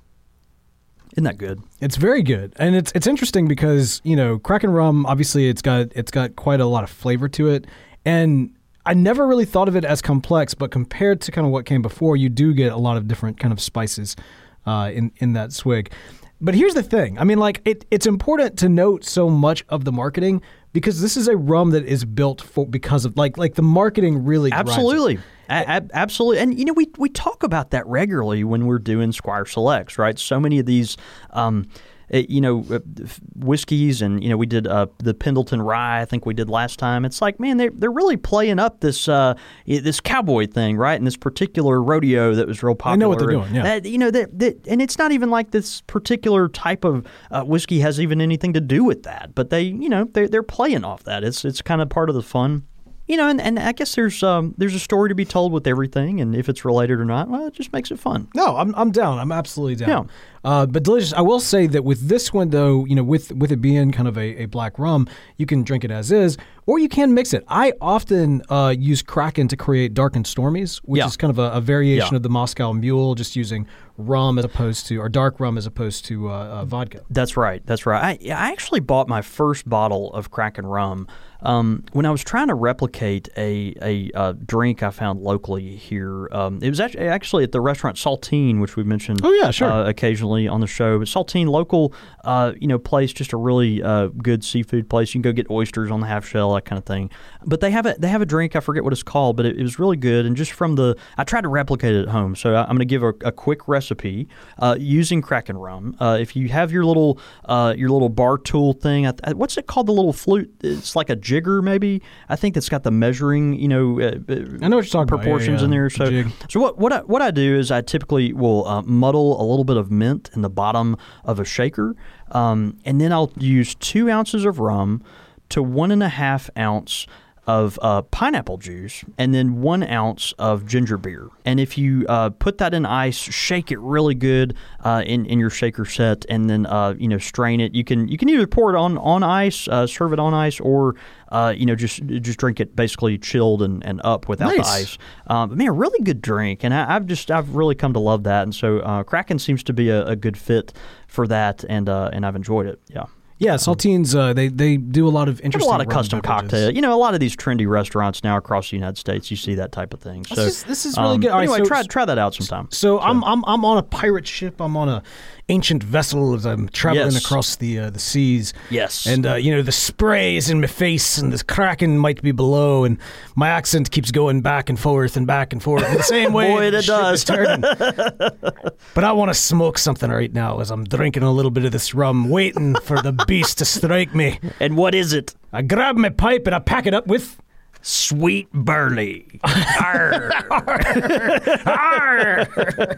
Isn't that good? It's very good, and it's it's interesting because you know Kraken rum. Obviously, it's got it's got quite a lot of flavor to it, and I never really thought of it as complex. But compared to kind of what came before, you do get a lot of different kind of spices uh, in in that swig. But here's the thing. I mean, like, it, it's important to note so much of the marketing because this is a rum that is built for because of, like, like the marketing really drives it. Absolutely. A- ab- absolutely. And, you know, we, we talk about that regularly when we're doing Squire Selects, right? So many of these, um, uh, you know, uh, whiskeys and, you know, we did uh, the Pendleton Rye, I think we did last time. It's like, man, they're, they're really playing up this uh, this cowboy thing, right? And this particular rodeo that was real popular. I know what they're doing, yeah. That, you know, that, that, and it's not even like this particular type of uh, whiskey has even anything to do with that. But they, you know, they're, they're playing off that. It's it's kind of part of the fun. You know, and, and I guess there's um, there's a story to be told with everything, and if it's related or not, well, it just makes it fun. No, I'm I'm down. I'm absolutely down. Yeah. Uh, but delicious. I will say that with this one, though, you know, with with it being kind of a, a black rum, you can drink it as is, or you can mix it. I often uh, use Kraken to create dark and stormies, which Yeah. is kind of a, a variation Yeah. of the Moscow Mule, just using rum as opposed to, or dark rum as opposed to uh, uh, vodka. That's right. That's right. I, I actually bought my first bottle of Kraken rum um, when I was trying to replicate a a uh, drink I found locally here. Um, it was actually, actually at the restaurant Saltine, which we mentioned. Oh, yeah, sure. Uh, occasionally on the show. But Saltine, local, uh, you know, place, just a really uh, good seafood place. You can go get oysters on the half shell, that kind of thing. But they have a they have a drink. I forget what it's called, but it, it was really good. And just from the, I tried to replicate it at home. So I, I'm going to give a, a quick recipe uh, using Kraken rum. Uh, if you have your little uh, your little bar tool thing, I, I, what's it called? The little flute. It's like a jigger, maybe. I think that's got the measuring, you know, uh, I know what you're talking about. proportions Yeah, yeah, in there. the So, jig. so what what I, what I do is I typically will uh, muddle a little bit of mint in the bottom of a shaker, um, and then I'll use two ounces of rum to one and a half ounce of uh, pineapple juice, and then one ounce of ginger beer. And if you uh, put that in ice, shake it really good uh, in in your shaker set, and then uh, you know strain it. You can you can either pour it on on ice, uh, serve it on ice, or uh, you know just just drink it basically chilled and, and up without Nice. the ice. Um, but man, really good drink, and I, I've just I've really come to love that. And so uh, Kraken seems to be a, a good fit for that, and uh, and I've enjoyed it. Yeah. Yeah, Saltines, uh, they, they do a lot of Have a interesting lot of rum custom beverages. cocktail. You know, a lot of these trendy restaurants now across the United States, you see that type of thing. So This is- this is really um, good. All right, Anyway, so- try try that out sometime. So I'm I'm I'm on a pirate ship. I'm on a ancient vessel as I'm traveling Yes. across the uh, the seas. Yes. And uh, you know the spray is in my face, and the Kraken might be below, and my accent keeps going back and forth and back and forth in the same way. Boy, the it ship does. is turning. But I want to smoke something right now as I'm drinking a little bit of this rum, waiting for the beast to strike me. And what is it? I grab my pipe and I pack it up with Sweet Burley. Arr. Arr.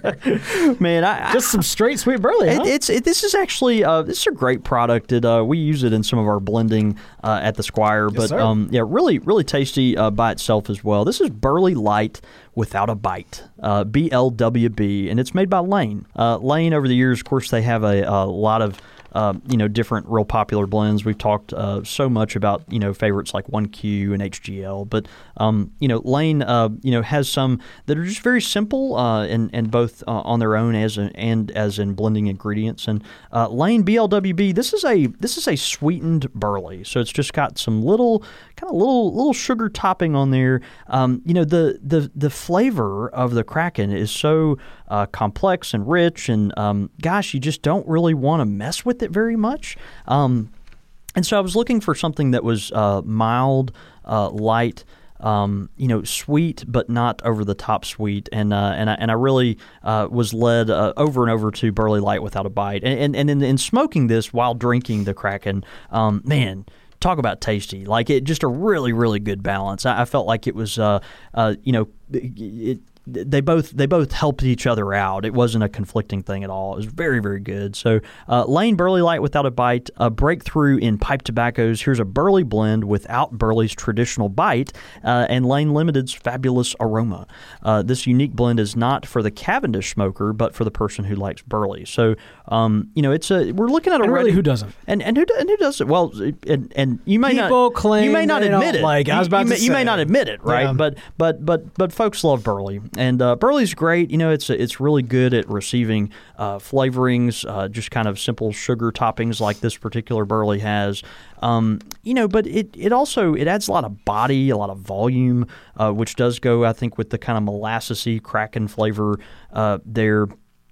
Man, I, Just some straight sweet burley, huh? It, it's it, this is actually uh, this is a great product. It, uh, we use it in some of our blending uh, at the Squire, Yes, but sir. um, yeah, really really tasty uh, by itself as well. This is Burley Light without a bite, uh, B L W B, and it's made by Lane. Uh, Lane, over the years, of course, they have a, a lot of Uh, you know, different real popular blends. We've talked uh, so much about, you know, favorites like one Q and H G L, but, um, you know, Lane, uh, you know, has some that are just very simple uh, and, and both uh, on their own as a, and as in blending ingredients. And uh, Lane B L W B, this is a this is a sweetened burley, so it's just got some little kind of little little sugar topping on there. Um, you know, the the the flavor of the Kraken is so uh, complex and rich, and um, gosh, you just don't really want to mess with it very much. Um, and so I was looking for something that was uh, mild, uh, light, um, you know, sweet, but not over the top sweet. And uh, and I and I really uh, was led uh, over and over to Burley Light without a bite. And and, and in, in smoking this while drinking the Kraken, um, man. Talk about tasty. Like, it just a really, really good balance. I, I felt like it was, uh, uh, you know, it, they both they both helped each other out. It wasn't a conflicting thing at all. It was very, very good. So uh, Lane Burley Light without a bite, a breakthrough in pipe tobaccos. Here's a Burley blend without Burley's traditional bite uh, and Lane Limited's fabulous aroma. Uh, this unique blend is not for the Cavendish smoker, but for the person who likes Burley. So, um, you know, it's a we're looking at a And really, ready, who doesn't? And and who and who does it? Well, and and you may People not claim you may not they admit don't it. like it. I was You- about you, to may, you may say. not admit it, right? Yeah. But but but but folks love Burley, and uh, Burley's great. You know, it's it's really good at receiving uh, flavorings, uh, just kind of simple sugar toppings like this particular Burley has. Um, you know, but it it also it adds a lot of body, a lot of volume, uh, which does go, I think, with the kind of molassesy Kraken flavor uh, there.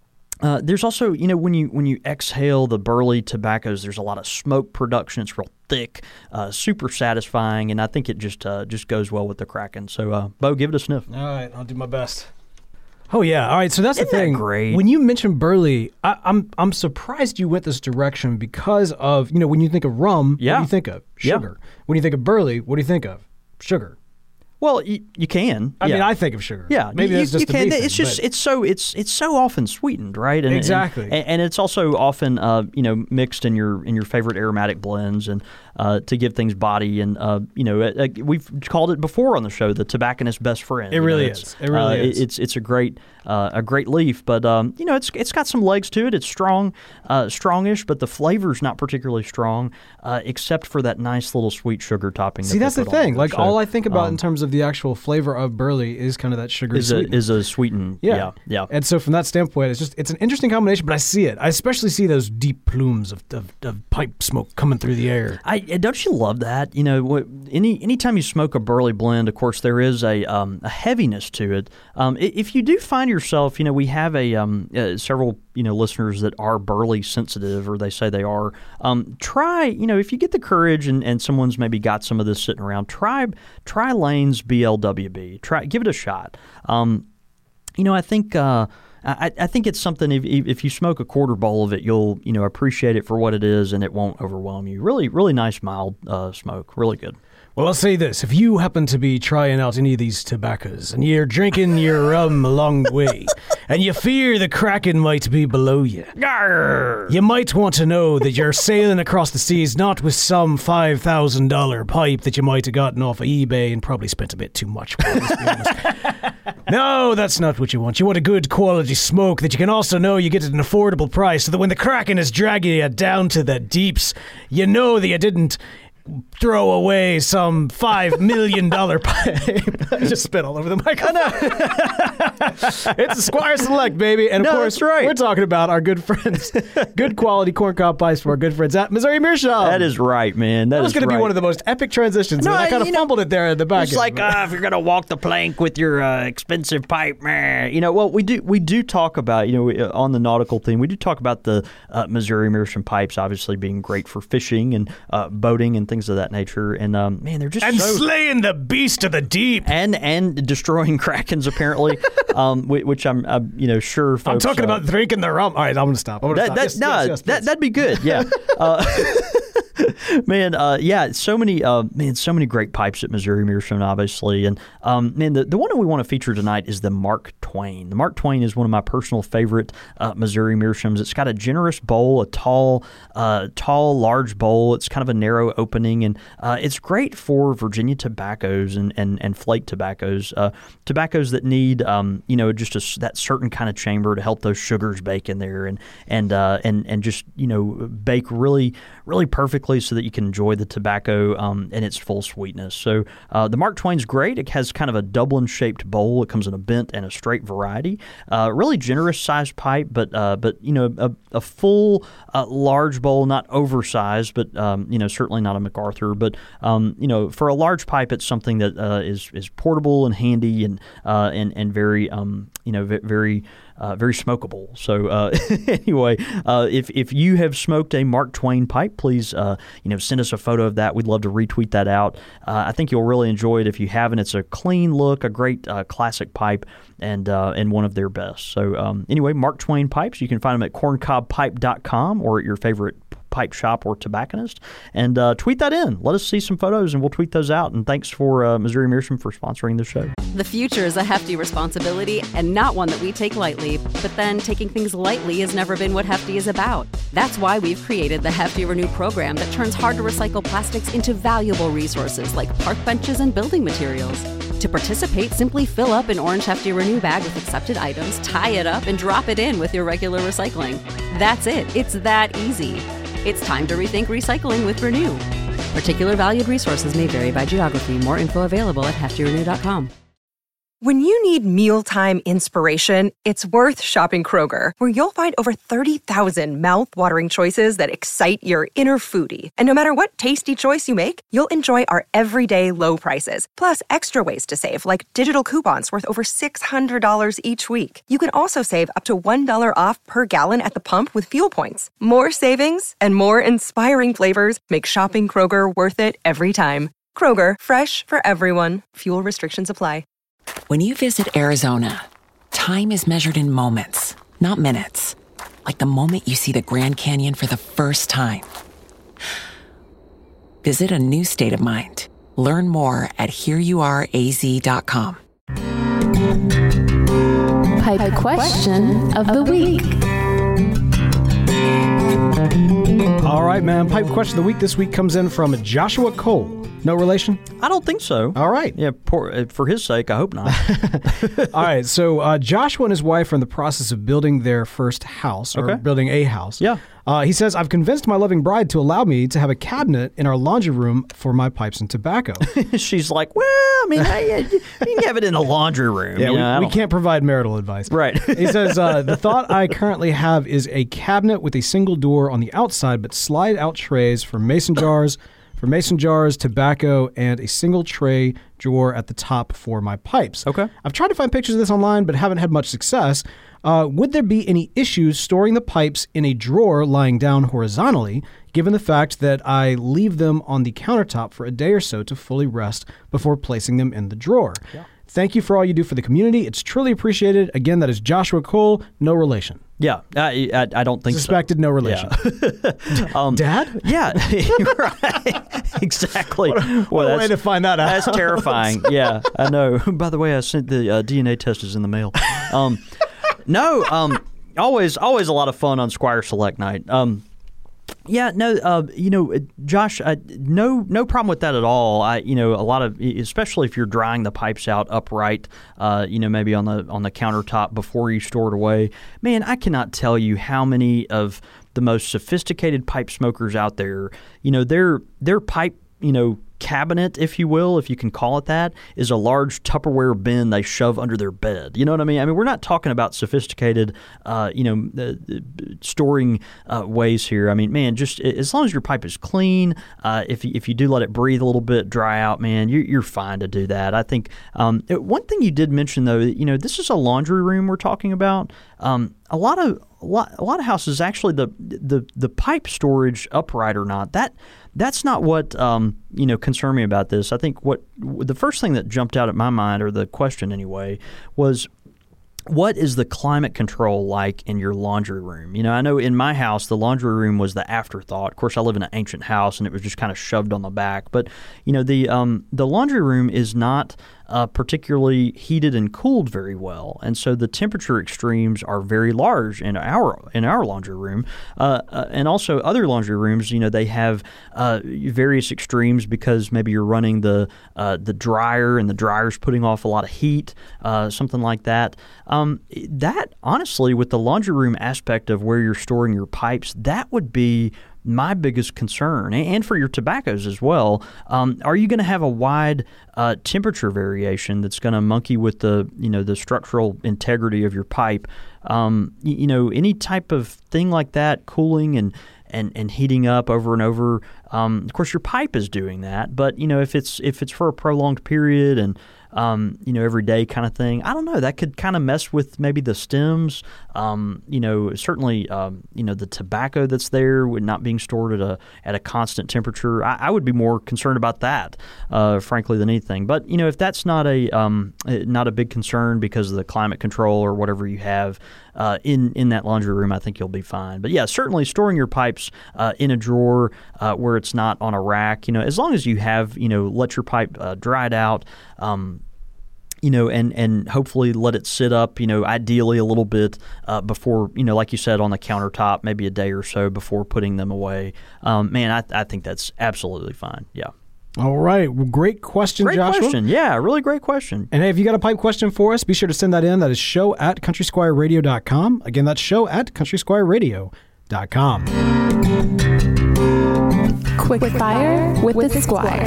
Uh, there's also, you know, when you when you exhale the Burley tobaccos, there's a lot of smoke production. It's real thick, uh, super satisfying, and I think it just uh, just goes well with the Kraken. So, uh, Bo, give it a sniff. All right, I'll do my best. Oh yeah, all right. So that's Isn't the that thing. great? When you mentioned Burley, I, I'm I'm surprised you went this direction because of, you know, when you think of rum, what Yeah. do you think of? Yeah. Sugar. When you think of Burley, what do you think of? Sugar. Well, you, you can. I yeah. mean, I think of sugar. Yeah, maybe you, that's just you a can. me It's thing, just but- it's so it's it's so often sweetened, right? And, Exactly. and, and it's also often uh, you know mixed in your in your favorite aromatic blends and uh, to give things body. And uh, you know uh, we've called it before on the show the tobacconist's best friend. It You know, really it's, is. It really uh, is. It's it's a great uh, a great leaf, but um, you know it's it's got some legs to it. It's strong, uh, strongish, but the flavor's not particularly strong, uh, except for that nice little sweet sugar topping. See, that that's they the put on thing. there. Like So, all I think about um, in terms of the actual flavor of Burley is kind of that sugary is a sweetness. is a sweetened. Yeah, yeah. And so from that standpoint, it's just it's an interesting combination. But I see it. I especially see those deep plumes of of, of pipe smoke coming through the air. I don't you love that? You know, what- any anytime you smoke a Burley blend, of course, there is a um, a heaviness to it. Um, i- if you do find yourself, you know, we have a um, uh, several you know listeners that are Burley sensitive, or they say they are. Um, try, you know, if you get the courage and, and someone's maybe got some of this sitting around, try try Lane's B L W B. Try give it a shot. Um, you know, I think. Uh, I, I think it's something. If if you smoke a quarter bowl of it, you'll you know appreciate it for what it is, and it won't overwhelm you. Really, really nice mild uh, smoke. Really good. Well, I'll say this. If you happen to be trying out any of these tobaccos and you're drinking your rum along the way and you fear the Kraken might be below you, you might want to know that you're sailing across the seas not with some five thousand dollars pipe that you might have gotten off of eBay and probably spent a bit too much for, let's be honest. No, that's not what you want. You want a good quality smoke that you can also know you get at an affordable price so that when the Kraken is dragging you down to the deeps, you know that you didn't throw away some five million dollar pipe. I just spit all over the microphone. It's a Squire Select, baby, and of No, course, that's right. we're talking about our good friends, good quality corncob pies from our good friends at Missouri Meerschaum. That is right, man. That, That was is going to right. be one of the most epic transitions. No, and I kind of you know, fumbled it there at the back. It's end, like but- uh, if you're gonna walk the plank with your uh, expensive pipe, meh. You know. Well, we do we do talk about you know we, uh, on the nautical theme. We do talk about the uh, Missouri Meerschaum pipes, obviously being great for fishing and uh, boating and things of that nature. And um, man, they're just and so slaying the beast of the deep. and and destroying krakens apparently, um, whi- which I'm, I'm you know sure folks. I'm talking uh, about drinking the rum. All right, I'm going to stop. I'm going to that. stop. That Yes, no, yes, yes, that please. that'd be good. Yeah. uh, Man, uh, yeah, so many, uh, man, so many great pipes at Missouri Meerschaum, obviously, and um, man, the, the one that we want to feature tonight is the Mark Twain. The Mark Twain is one of my personal favorite uh, Missouri Meerschaums. It's got a generous bowl, a tall, uh, tall, large bowl. It's kind of a narrow opening, and uh, it's great for Virginia tobaccos and and, and flake tobaccos, uh, tobaccos that need, um, you know, just a, that certain kind of chamber to help those sugars bake in there, and and uh, and and just you know bake really, really perfectly so that you can enjoy the tobacco um, in its full sweetness. So uh, the Mark Twain's great. It has kind of a Dublin-shaped bowl. It comes in a bent and a straight variety. Uh, really generous sized pipe, but uh, but you know a, a full uh, large bowl, not oversized, but um, you know certainly not a MacArthur. But um, you know for a large pipe, it's something that uh, is is portable and handy and uh, and and very um, you know very. Uh, very smokable. So uh, anyway, uh, if if you have smoked a Mark Twain pipe, please uh, you know send us a photo of that. We'd love to retweet that out. Uh, I think you'll really enjoy it if you haven't. It's a clean look, a great uh, classic pipe, and uh, and one of their best. So um, anyway, Mark Twain pipes. You can find them at corncob pipe dot com or at your favorite pipe shop or tobacconist, and uh, tweet that in. Let us see some photos, and we'll tweet those out. And thanks for uh, Missouri Meerschaum for sponsoring the show. The future is a hefty responsibility and not one that we take lightly. But then taking things lightly has never been what Hefty is about. That's why we've created the Hefty Renew program that turns hard-to-recycle plastics into valuable resources like park benches and building materials. To participate, simply fill up an orange Hefty Renew bag with accepted items, tie it up, and drop it in with your regular recycling. That's it. It's that easy. It's time to rethink recycling with Renew. Particular valued resources may vary by geography. More info available at hefty renew dot com. When you need mealtime inspiration, it's worth shopping Kroger, where you'll find over thirty thousand mouth-watering choices that excite your inner foodie. And no matter what tasty choice you make, you'll enjoy our everyday low prices, plus extra ways to save, like digital coupons worth over six hundred dollars each week. You can also save up to one dollar off per gallon at the pump with fuel points. More savings and more inspiring flavors make shopping Kroger worth it every time. Kroger, fresh for everyone. Fuel restrictions apply. When you visit Arizona, time is measured in moments, not minutes. Like the moment you see the Grand Canyon for the first time. Visit a new state of mind. Learn more at here you are a z dot com. Pipe question of the week. All right, man. Pipe question of the week this week comes in from Joshua Cole. No relation? I don't think so. All right. Yeah, poor, for his sake, I hope not. All right. So uh, Joshua and his wife are in the process of building their first house, or okay. building a house. Yeah. Uh, he says, I've convinced my loving bride to allow me to have a cabinet in our laundry room for my pipes and tobacco. She's like, well, I mean, I, you can have it in the laundry room. Yeah, you know, we, we can't provide marital advice. Right. He says, uh, the thought I currently have is a cabinet with a single door on the outside, but slide out trays for mason jars, for mason jars, tobacco, and a single tray drawer at the top for my pipes. Okay. I've tried to find pictures of this online, but haven't had much success. Uh, would there be any issues storing the pipes in a drawer lying down horizontally, given the fact that I leave them on the countertop for a day or so to fully rest before placing them in the drawer? Yeah. Thank you for all you do for the community. It's truly appreciated. Again, that is Joshua Cole, no relation. Yeah, I, I, I don't think Suspected so. no relation. Yeah. um, Dad? Yeah, right. Exactly. What a, what well, a way to find that out. That's terrifying. Yeah, I know. By the way, I sent the uh, D N A test is in the mail. Um, no, um, always, always a lot of fun on Squire Select Night. Um, Yeah, no, uh, you know, Josh, uh, no, no problem with that at all. I, you know, a lot of, especially if you're drying the pipes out upright, uh, you know, maybe on the on the countertop before you store it away. Man, I cannot tell you how many of the most sophisticated pipe smokers out there, you know, their their pipe, you know, cabinet, if you will, if you can call it that, is a large Tupperware bin they shove under their bed. You know what I mean? I mean, we're not talking about sophisticated, uh, you know, uh, storing uh, ways here. I mean, man, just as long as your pipe is clean, uh, if if you do let it breathe a little bit, dry out, man, you're, you're fine to do that. I think um, one thing you did mention though, you know, this is a laundry room we're talking about. Um, a lot of a lot, a lot of houses actually the the the pipe storage upright or not that. That's not what um, you know concerned me about this. I think what the first thing that jumped out at my mind, or the question anyway, was what is the climate control like in your laundry room? You know, I know in my house, the laundry room was the afterthought. Of course, I live in an ancient house, and it was just kind of shoved on the back. But, you know, the um, the laundry room is not uh, particularly heated and cooled very well. And so the temperature extremes are very large in our in our laundry room. Uh, uh, and also other laundry rooms, you know, they have uh, various extremes because maybe you're running the, uh, the dryer, and the dryer's putting off a lot of heat, uh, something like that. Um, that, honestly, with the laundry room aspect of where you're storing your pipes, that would be my biggest concern, and for your tobaccos as well. Um, are you going to have a wide uh, temperature variation that's going to monkey with the, you know, the structural integrity of your pipe? Um, you, you know, any type of thing like that, cooling and and, and heating up over and over. Um, of course, your pipe is doing that, but you know, if it's if it's for a prolonged period and Um, you know, every day kind of thing. I don't know. That could kind of mess with maybe the stems. Um, you know, certainly, um, you know, the tobacco that's there with not being stored at a at a constant temperature. I, I would be more concerned about that, uh, frankly, than anything. But you know, if that's not a um, not a big concern because of the climate control or whatever you have uh, in in that laundry room, I think you'll be fine. But yeah, certainly storing your pipes uh, in a drawer uh, where it's not on a rack. You know, as long as you have, you know, let your pipe uh, dry it out. Um, You know, and, and hopefully let it sit up, you know, ideally a little bit uh, before, you know, like you said, on the countertop, maybe a day or so before putting them away. Um, man, I, I think that's absolutely fine. Yeah. All right. Well, great question, great Joshua. Great question. Yeah, really great question. And hey, if you got a pipe question for us, be sure to send that in. That is show at country squire radio dot com. Again, that's show at country squire radio dot com. Quick, Quick fire with, with the Squire.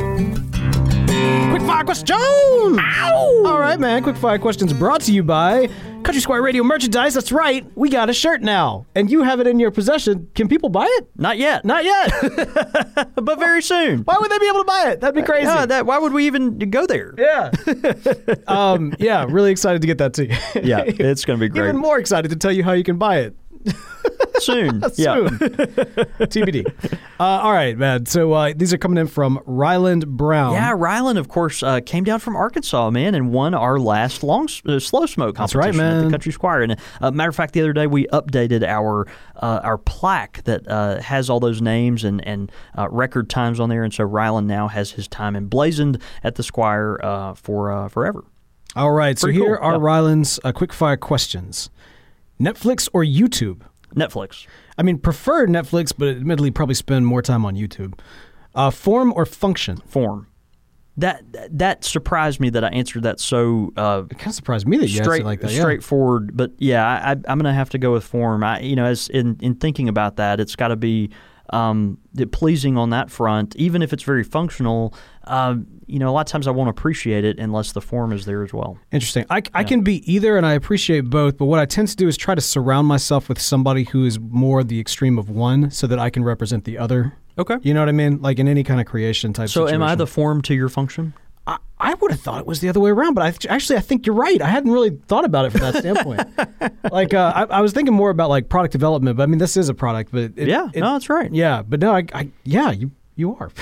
Quick fire question! Ow! All right, man. Quick fire questions brought to you by Country Squire Radio merchandise. That's right. We got a shirt now, and you have it in your possession. Can people buy it? Not yet. Not yet. But very soon. Why would they be able to buy it? That'd be crazy. Yeah, that, why would we even go there? Yeah. um, yeah. Really excited to get that to you. Yeah, it's going to be great. Even more excited to tell you how you can buy it. Soon. Yeah. Soon. T B D. Uh, all right, man. So uh, these are coming in from Ryland Brown. Yeah, Ryland, of course, uh, came down from Arkansas, man, and won our last long uh, slow smoke competition. That's right, man. At the Country Squire. And uh, matter of fact, the other day we updated our uh, our plaque that uh, has all those names and and uh, record times on there, and so Ryland now has his time emblazoned at the Squire uh, for uh, forever. All right. Pretty so here cool. are yeah. Ryland's uh, quick fire questions. Netflix or YouTube? Netflix. I mean, prefer Netflix, but admittedly probably spend more time on YouTube. Uh, form or function? Form. That that surprised me that I answered that so uh, It kind of surprised me that you straight, answered like that. Yeah. straightforward. But yeah, I, I'm going to have to go with form. I, you know, as in, in thinking about that, it's got to be um, pleasing on that front, even if it's very functional. Uh, you know, a lot of times I won't appreciate it unless the form is there as well. Interesting. I, I can be either, and I appreciate both, but what I tend to do is try to surround myself with somebody who is more the extreme of one so that I can represent the other. Okay. You know what I mean? Like in any kind of creation type So situation. am I the form to your function? I, I would have thought it was the other way around, but I th- actually I think you're right. I hadn't really thought about it from that standpoint. like uh, I, I was thinking more about like product development, but I mean this is a product, but it, Yeah, it, no, that's right. Yeah, but no, I, I yeah, you you are.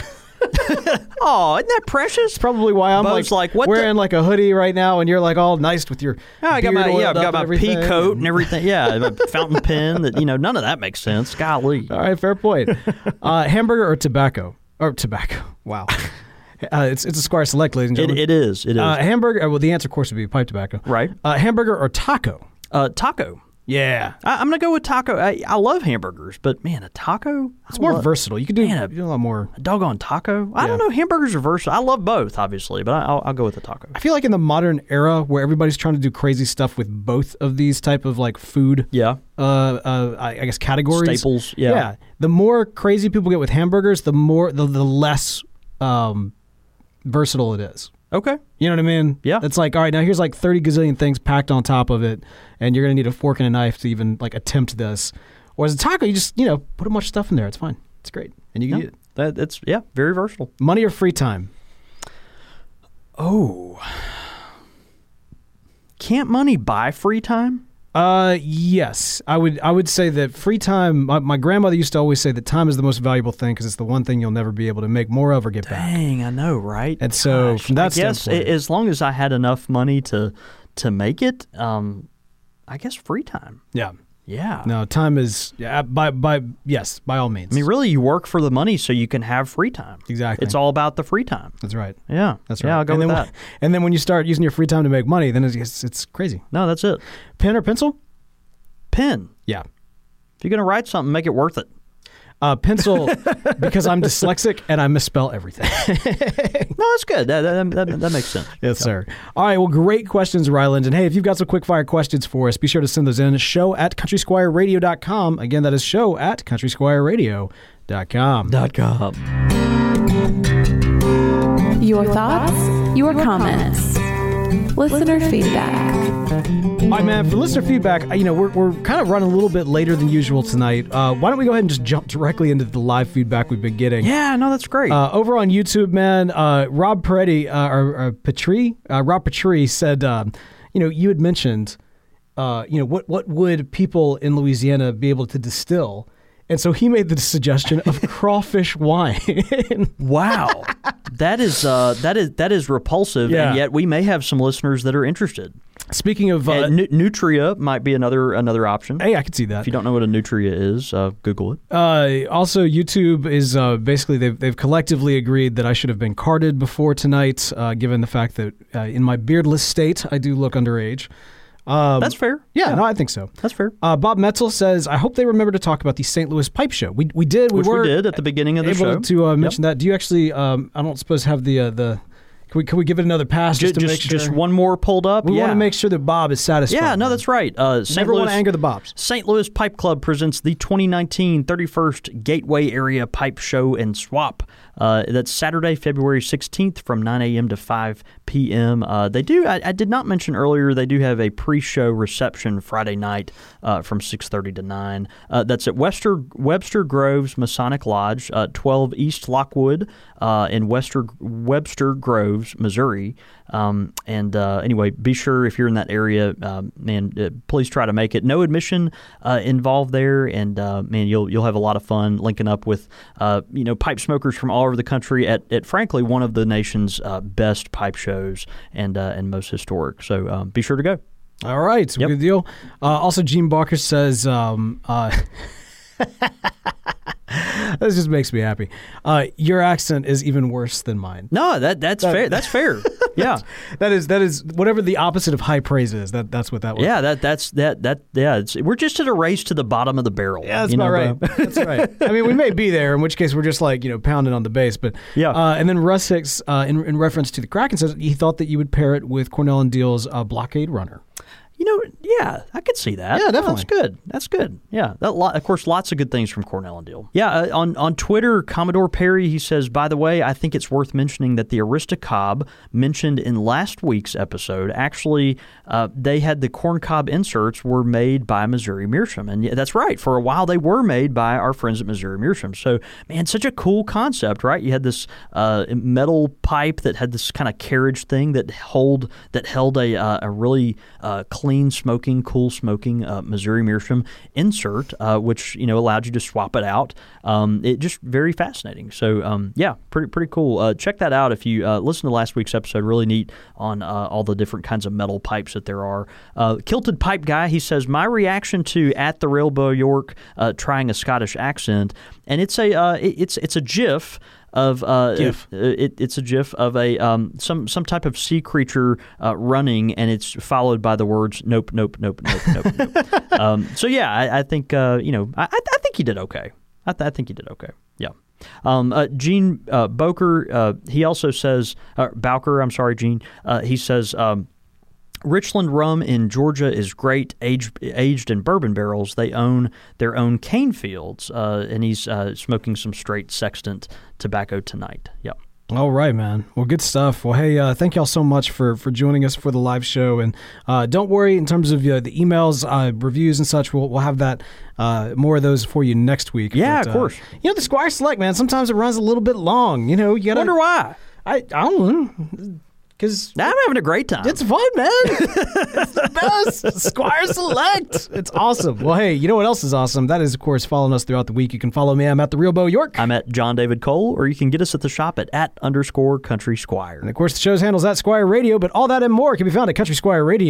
Oh, isn't that precious? It's probably why I'm Bo's like, like, what wearing the- like a hoodie right now, and you're like all nice with your. Yeah, I got beard my yeah, oiled I've up got my and pea everything. coat and everything. Yeah, a fountain pen. That you know, none of that makes sense. Golly. All right, fair point. Uh, hamburger or tobacco? Or tobacco. Wow. Uh, it's it's a Squire Select, ladies and It, gentlemen. it is. It is. Uh, hamburger. Well, the answer, of course, would be pipe tobacco. Right. Uh, hamburger or taco? Uh, taco. Yeah. I, I'm gonna go with taco. I, I love hamburgers, but man, a taco. It's I more love, versatile. You can do, Man, a- you can do a lot more. A doggone taco. I Yeah. don't know. Hamburgers are versatile. I love both, obviously, but I, I'll, I'll go with the taco. I feel like in the modern era where everybody's trying to do crazy stuff with both of these type of like food, Yeah. uh, uh, I, I guess categories, Staples, yeah. The more crazy people get with hamburgers, the more the, the less um, versatile it is. Okay. You know what I mean? Yeah. It's like, all right, now here's like thirty gazillion things packed on top of it, and you're gonna need a fork and a knife to even like attempt this. Whereas a taco, you just you know put a bunch of stuff in there. It's fine. It's great, and you can Yeah. eat it. That, it's yeah, very versatile. Money or free time? Oh. Can't money buy free time? Uh, yes, I would. I would say that free time. My, my grandmother used to always say that time is the most valuable thing because it's the one thing you'll never be able to make more of or get back. Dang, I know, right? And so, Gosh, from that I guess standpoint- a- as long as I had enough money to to make it, um, I guess free time. Yeah. Yeah. No, time is yeah, by by yes, by all means. I mean, really, you work for the money so you can have free time. Exactly. It's all about the free time. That's right. Yeah. That's right. Yeah, I'll go and with then, that. when- And then when you start using your free time to make money, then it's it's, it's crazy. No, that's it. Pen or pencil? Pen. Yeah. If you're going to write something, make it worth it. Uh, pencil, because I'm dyslexic and I misspell everything. No, that's good. That, that, that, that makes sense. Yes, sir. All right. Well, great questions, Ryland. And hey, if you've got some quick fire questions for us, be sure to send those in. Show at country squire radio dot com. Again, that is show at country squire radio dot com. Dot com. Your thoughts, your comments, listener feedback. All right, man. For listener feedback, you know, we're, we're kind of running a little bit later than usual tonight. Uh, why don't we go ahead and just jump directly into the live feedback we've been getting? Yeah, no, that's great. Uh, over on YouTube, man, uh, Rob Peretti, uh, or, or Petrie, uh, Rob Petrie said, um, you know, you had mentioned, uh, you know, what what would people in Louisiana be able to distill? And so he made the suggestion of crawfish wine. Wow, that is uh, that is that is repulsive, Yeah. and yet we may have some listeners that are interested. Speaking of, uh, And nu- nutria might be another another option. hey, I can see that. If you don't know what a nutria is, uh, Google it. Uh, also, YouTube is uh, basically they've they've collectively agreed that I should have been carded before tonight, uh, given the fact that uh, in my beardless state I do look underage. Um, That's fair. Yeah, no, I think so. That's fair. Uh, Bob Metzel says, "I hope they remember to talk about the Saint Louis Pipe Show. We we did. We Which were we did at the beginning of the able show. to uh, mention that. Do you actually? Um, I don't suppose have the uh, the. Can we can we give it another pass just, Just, to just, make sure? just one more pulled up. we yeah. want to make sure that Bob is satisfied. Yeah, no, man. that's right. Uh, Saint Never Louis, want to anger the Bobs. Saint Louis Pipe Club presents the twenty nineteen thirty-first Gateway Area Pipe Show and Swap. Uh, that's Saturday, February sixteenth from nine a.m. to five p.m. Uh, they do, I, I did not mention earlier, they do have a pre-show reception Friday night uh, from six thirty to nine. Uh, that's at Webster, Webster Groves Masonic Lodge, uh, twelve East Lockwood uh, in Webster, Webster Groves, Missouri. Um, and uh, anyway, be sure if you're in that area, uh, man, uh, please try to make it. No admission uh, involved there, and uh, man, you'll you'll have a lot of fun linking up with uh, you know pipe smokers from all over the country at, at frankly one of the nation's uh, best pipe shows and uh, and most historic. So um, be sure to go. All right, Yep. good deal. Uh, also, Gene Barker says, um, uh, this just makes me happy. Uh, your accent is even worse than mine. No, that that's fair. That's fair. Yeah. That is that is whatever the opposite of high praise is. That that's what that was. Yeah, that that's that that yeah. It's, we're just at a race to the bottom of the barrel. Yeah, that's you know, about right. bro? That's right. I mean, we may be there, in which case we're just like, you know, pounding on the bass. But Yeah. Uh, and then Russ Hicks, uh, in, in reference to the Kraken, says he thought that you would pair it with Cornell and Deal's uh, Blockade Runner. You know, yeah, I could see that. Yeah, definitely. That's good. That's good. Yeah, that lot, of course, lots of good things from Cornell and Deal. Yeah, uh, on on Twitter, Commodore Perry, he says, by the way, I think it's worth mentioning that the Arista Cob mentioned in last week's episode, actually, uh, they had the corn cob inserts were made by Missouri Meerschaum. And yeah, that's right. For a while, they were made by our friends at Missouri Meerschaum. So, man, such a cool concept, right? You had this uh, metal pipe that had this kind of carriage thing that hold that held a, uh, a really uh, clean smoking, cool smoking uh, Missouri Meerschaum insert, uh, which you know allowed you to swap it out. Um, it just very fascinating. So um, yeah, pretty pretty cool. Uh, check that out if you uh, listen to last week's episode. Really neat on uh, all the different kinds of metal pipes that there are. Uh, Kilted Pipe Guy, he says, my reaction to At the Railbow York uh, trying a Scottish accent, and it's a uh, it, it's it's a GIF. Of uh, GIF. It, it, it's a GIF of a um, some some type of sea creature uh, running, and it's followed by the words "nope, nope, nope, nope, nope." nope. Um, so yeah, I, I think uh, you know, I, I think he did okay. I, th- I think he did okay. Yeah. Um, uh, Gene uh, Boker, uh, he also says uh, Bowker. I'm sorry, Gene. Uh, he says. Um, Richland rum in Georgia is great, aged, aged in bourbon barrels. They own their own cane fields, uh, and he's uh, smoking some straight Sextant tobacco tonight. Yep. All right, man. Well, good stuff. Well, hey, uh, thank y'all so much for, for joining us for the live show. And uh, don't worry, in terms of uh, the emails, uh, reviews, and such, we'll we'll have that uh, more of those for you next week. Yeah, but, of course. Uh, you know, the Squire Select, man. Sometimes it runs a little bit long. You know, you gotta. Wonder why? I I don't know. Because I'm having a great time. it's fun, man. It's the best. Squire Select. It's awesome. Well, hey, you know what else is awesome? That is, of course, following us throughout the week. You can follow me. I'm at The Real Bo York. I'm at John David Cole, or you can get us at the shop at at underscore Country Squire. And, of course, the show's handles at Squire Radio, but all that and more can be found at country squire radio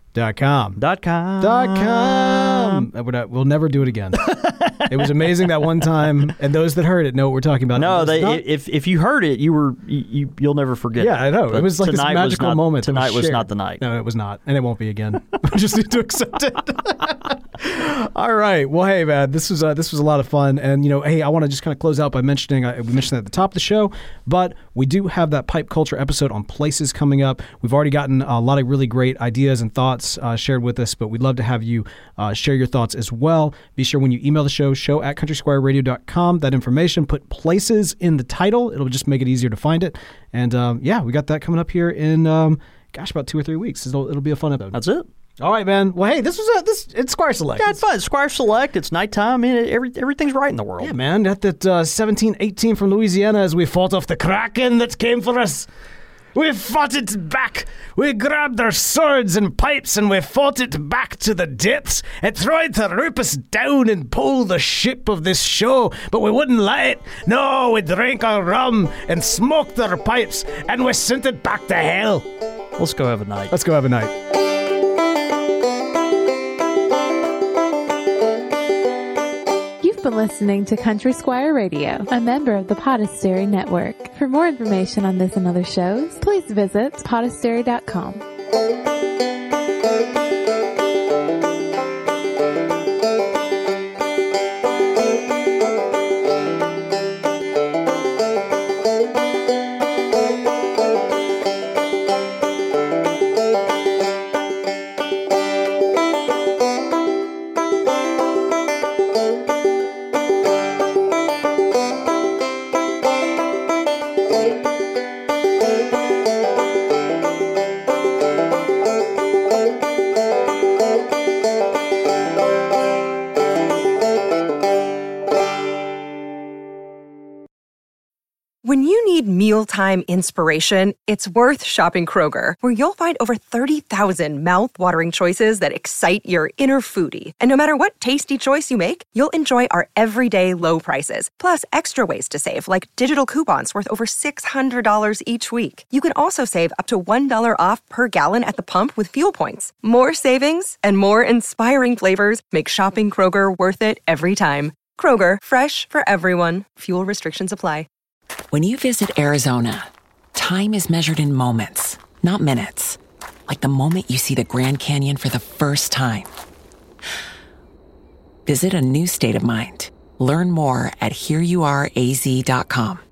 Dot com. Dot com. Dot com. Uh, we're not- We'll never do it again. It was amazing that one time, and those that heard it know what we're talking about. No, It's they, not- if if you heard it, you were you, you you'll never forget. Yeah, it. I know. But It was like this tonight magical was not, moment. that Tonight was shared. not the night. No, it was not, and it won't be again. I just need to accept it. All right. Well, hey, man, this was uh, this was a lot of fun, and you know, hey, I want to just kind of close out by mentioning uh, we mentioned that at the top of the show, but we do have that pipe culture episode on places coming up. We've already gotten a lot of really great ideas and thoughts uh, shared with us, but we'd love to have you uh, share your thoughts as well. Be sure when you email the show, show at country squire radio dot com, that information, put places in the title. It'll just make it easier to find it. And um, yeah, we got that coming up here in, um, gosh, about two or three weeks. It'll, it'll be a fun episode. That's it. All right, man. Well, hey, this was a, this it's Squire Select. Yeah, it's fun. Squire Select. It's nighttime. I mean, every, everything's right in the world. Yeah, man. At that uh, seventeen eighteen from Louisiana as we fought off the Kraken that came for us. We fought it back. We grabbed our swords and pipes and we fought it back to the depths. It tried to rip us down and pull the ship of this show, but we wouldn't let it. No, we drank our rum and smoked our pipes and we sent it back to hell. Let's go have a night. Let's go have a night. You've been listening to Country Squire Radio, a member of the Podastery Network. For more information on this and other shows, please visit podastery dot com. When you need mealtime inspiration, it's worth shopping Kroger, where you'll find over thirty thousand mouth-watering choices that excite your inner foodie. And no matter what tasty choice you make, you'll enjoy our everyday low prices, plus extra ways to save, like digital coupons worth over six hundred dollars each week. You can also save up to one dollar off per gallon at the pump with fuel points. More savings and more inspiring flavors make shopping Kroger worth it every time. Kroger, fresh for everyone. Fuel restrictions apply. When you visit Arizona, time is measured in moments, not minutes. Like the moment you see the Grand Canyon for the first time. Visit a new state of mind. Learn more at here you are A Z dot com.